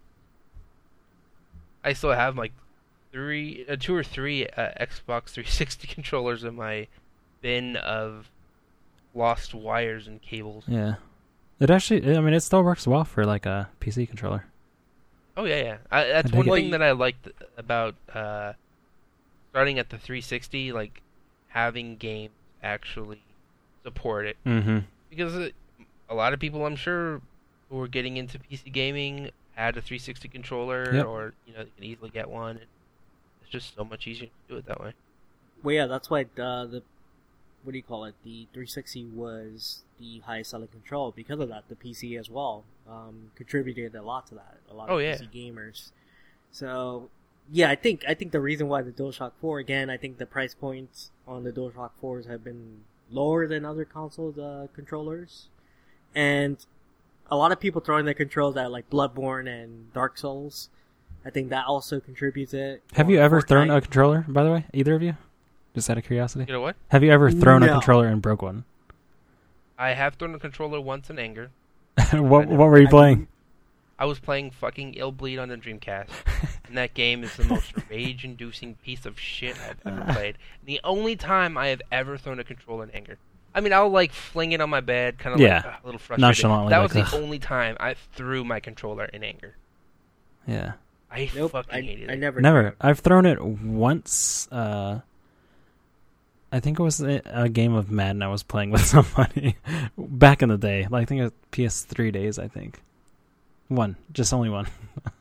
I still have like three, uh, two or three uh, Xbox three sixty controllers in my bin of lost wires and cables. Yeah, it actually. I mean, it still works well for like a P C controller. Oh yeah, yeah. I, that's I one dig it. thing that I liked about uh, starting at the three sixty, like having games actually support it, Mm-hmm. because it, a lot of people, I'm sure, who are getting into P C gaming had a three sixty controller, Yep. or you know, they can easily get one. It's just so much easier to do it that way. Well, yeah, that's why uh, the what do you call it? The three sixty was the highest selling control because of that. The P C as well um, contributed a lot to that. A lot Oh, of yeah. P C gamers. So yeah, I think I think the reason why the DualShock four again, I think the price points on the DualShock fours have been lower than other console uh, controllers, and a lot of people throwing their controls at like Bloodborne and Dark Souls. I think that also contributes it. Have Or you ever thrown Fortnite. a controller? By the way, either of you? Just out of curiosity. You know what? Have you ever thrown a No. controller and broke one? I have thrown a controller once in anger. what What were you I- playing? I was playing fucking Ill Bleed on the Dreamcast, and that game is the most rage-inducing piece of shit I've ever played. The only time I have ever thrown a controller in anger. I mean, I'll like fling it on my bed, kind of Yeah. like uh, a little frustrated. Nonchalantly, That was like, the ugh. only time I threw my controller in anger. Yeah. I Nope, fucking I, hated I it. never. Never. I've thrown it once. Uh, I think it was a, a game of Madden I was playing with somebody back in the day. Like I think it was P S three days. I think one, just only one.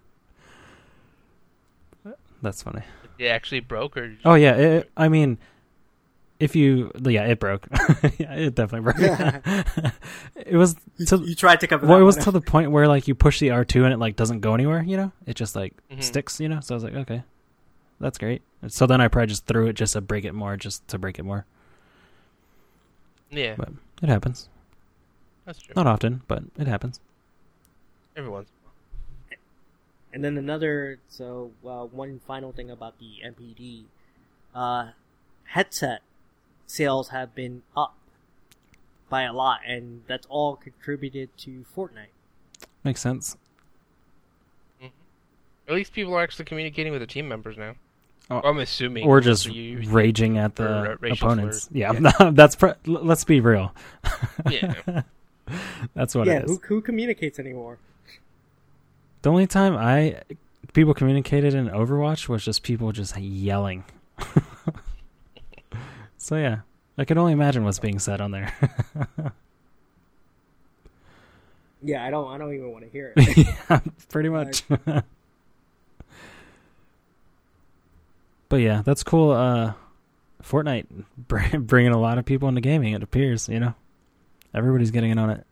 That's funny. It actually broke, or Oh yeah. It, I mean, if you, yeah, it broke. Yeah, it definitely broke. It was You, to, you tried to cover well, that it was one to up. the point where like you push the R two and it like doesn't go anywhere. You know, it just like Mhm. sticks. You know, so I was like, okay, that's great. So then I probably just threw it just to break it more, just to break it more. yeah, But it happens. that's true. Not often, but it happens. Every once. And then another, so uh, one final thing about the M P D, uh, headset sales have been up by a lot, and that's all contributed to Fortnite. Makes sense. At least people are actually communicating with their team members now. Oh, Or I'm assuming. Or just you- raging at or, the uh, racial opponents. slurs. Yeah, that's. Pr- l- let's be real. Yeah. That's what yeah, it is. who who communicates anymore? The only time I people communicated in Overwatch was just people just yelling. So yeah, I can only imagine what's being said on there. Yeah, I don't I don't even want to hear it. Yeah, pretty much. But yeah, that's cool. Uh, Fortnite br- bringing a lot of people into gaming. It appears, you know, everybody's getting in on it.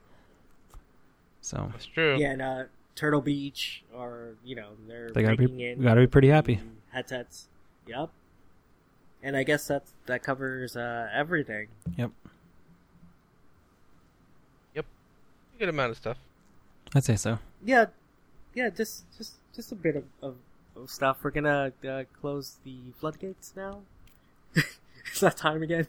So That's true. Yeah, and uh, Turtle Beach, or you know, they're They gotta be- breaking in gotta be pretty happy. the headsets. Yep. And I guess that that covers uh, everything. Yep. Yep. A good amount of stuff. I'd say so. Yeah, yeah, just just just a bit of, of, of stuff. We're gonna uh, close the floodgates now. It's that time again.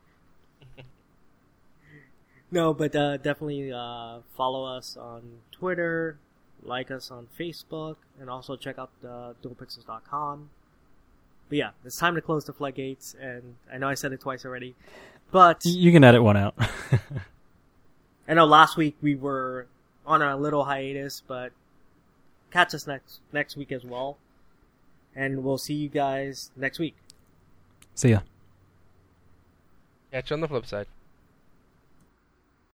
No, but uh, definitely uh, follow us on Twitter, like us on Facebook, and also check out uh, dual pixels dot com. But yeah, it's time to close the floodgates, and I know I said it twice already, but You can edit one out. I know last week we were on a little hiatus, but catch us next next week as well, and we'll see you guys next week. See ya. Catch you on the flip side.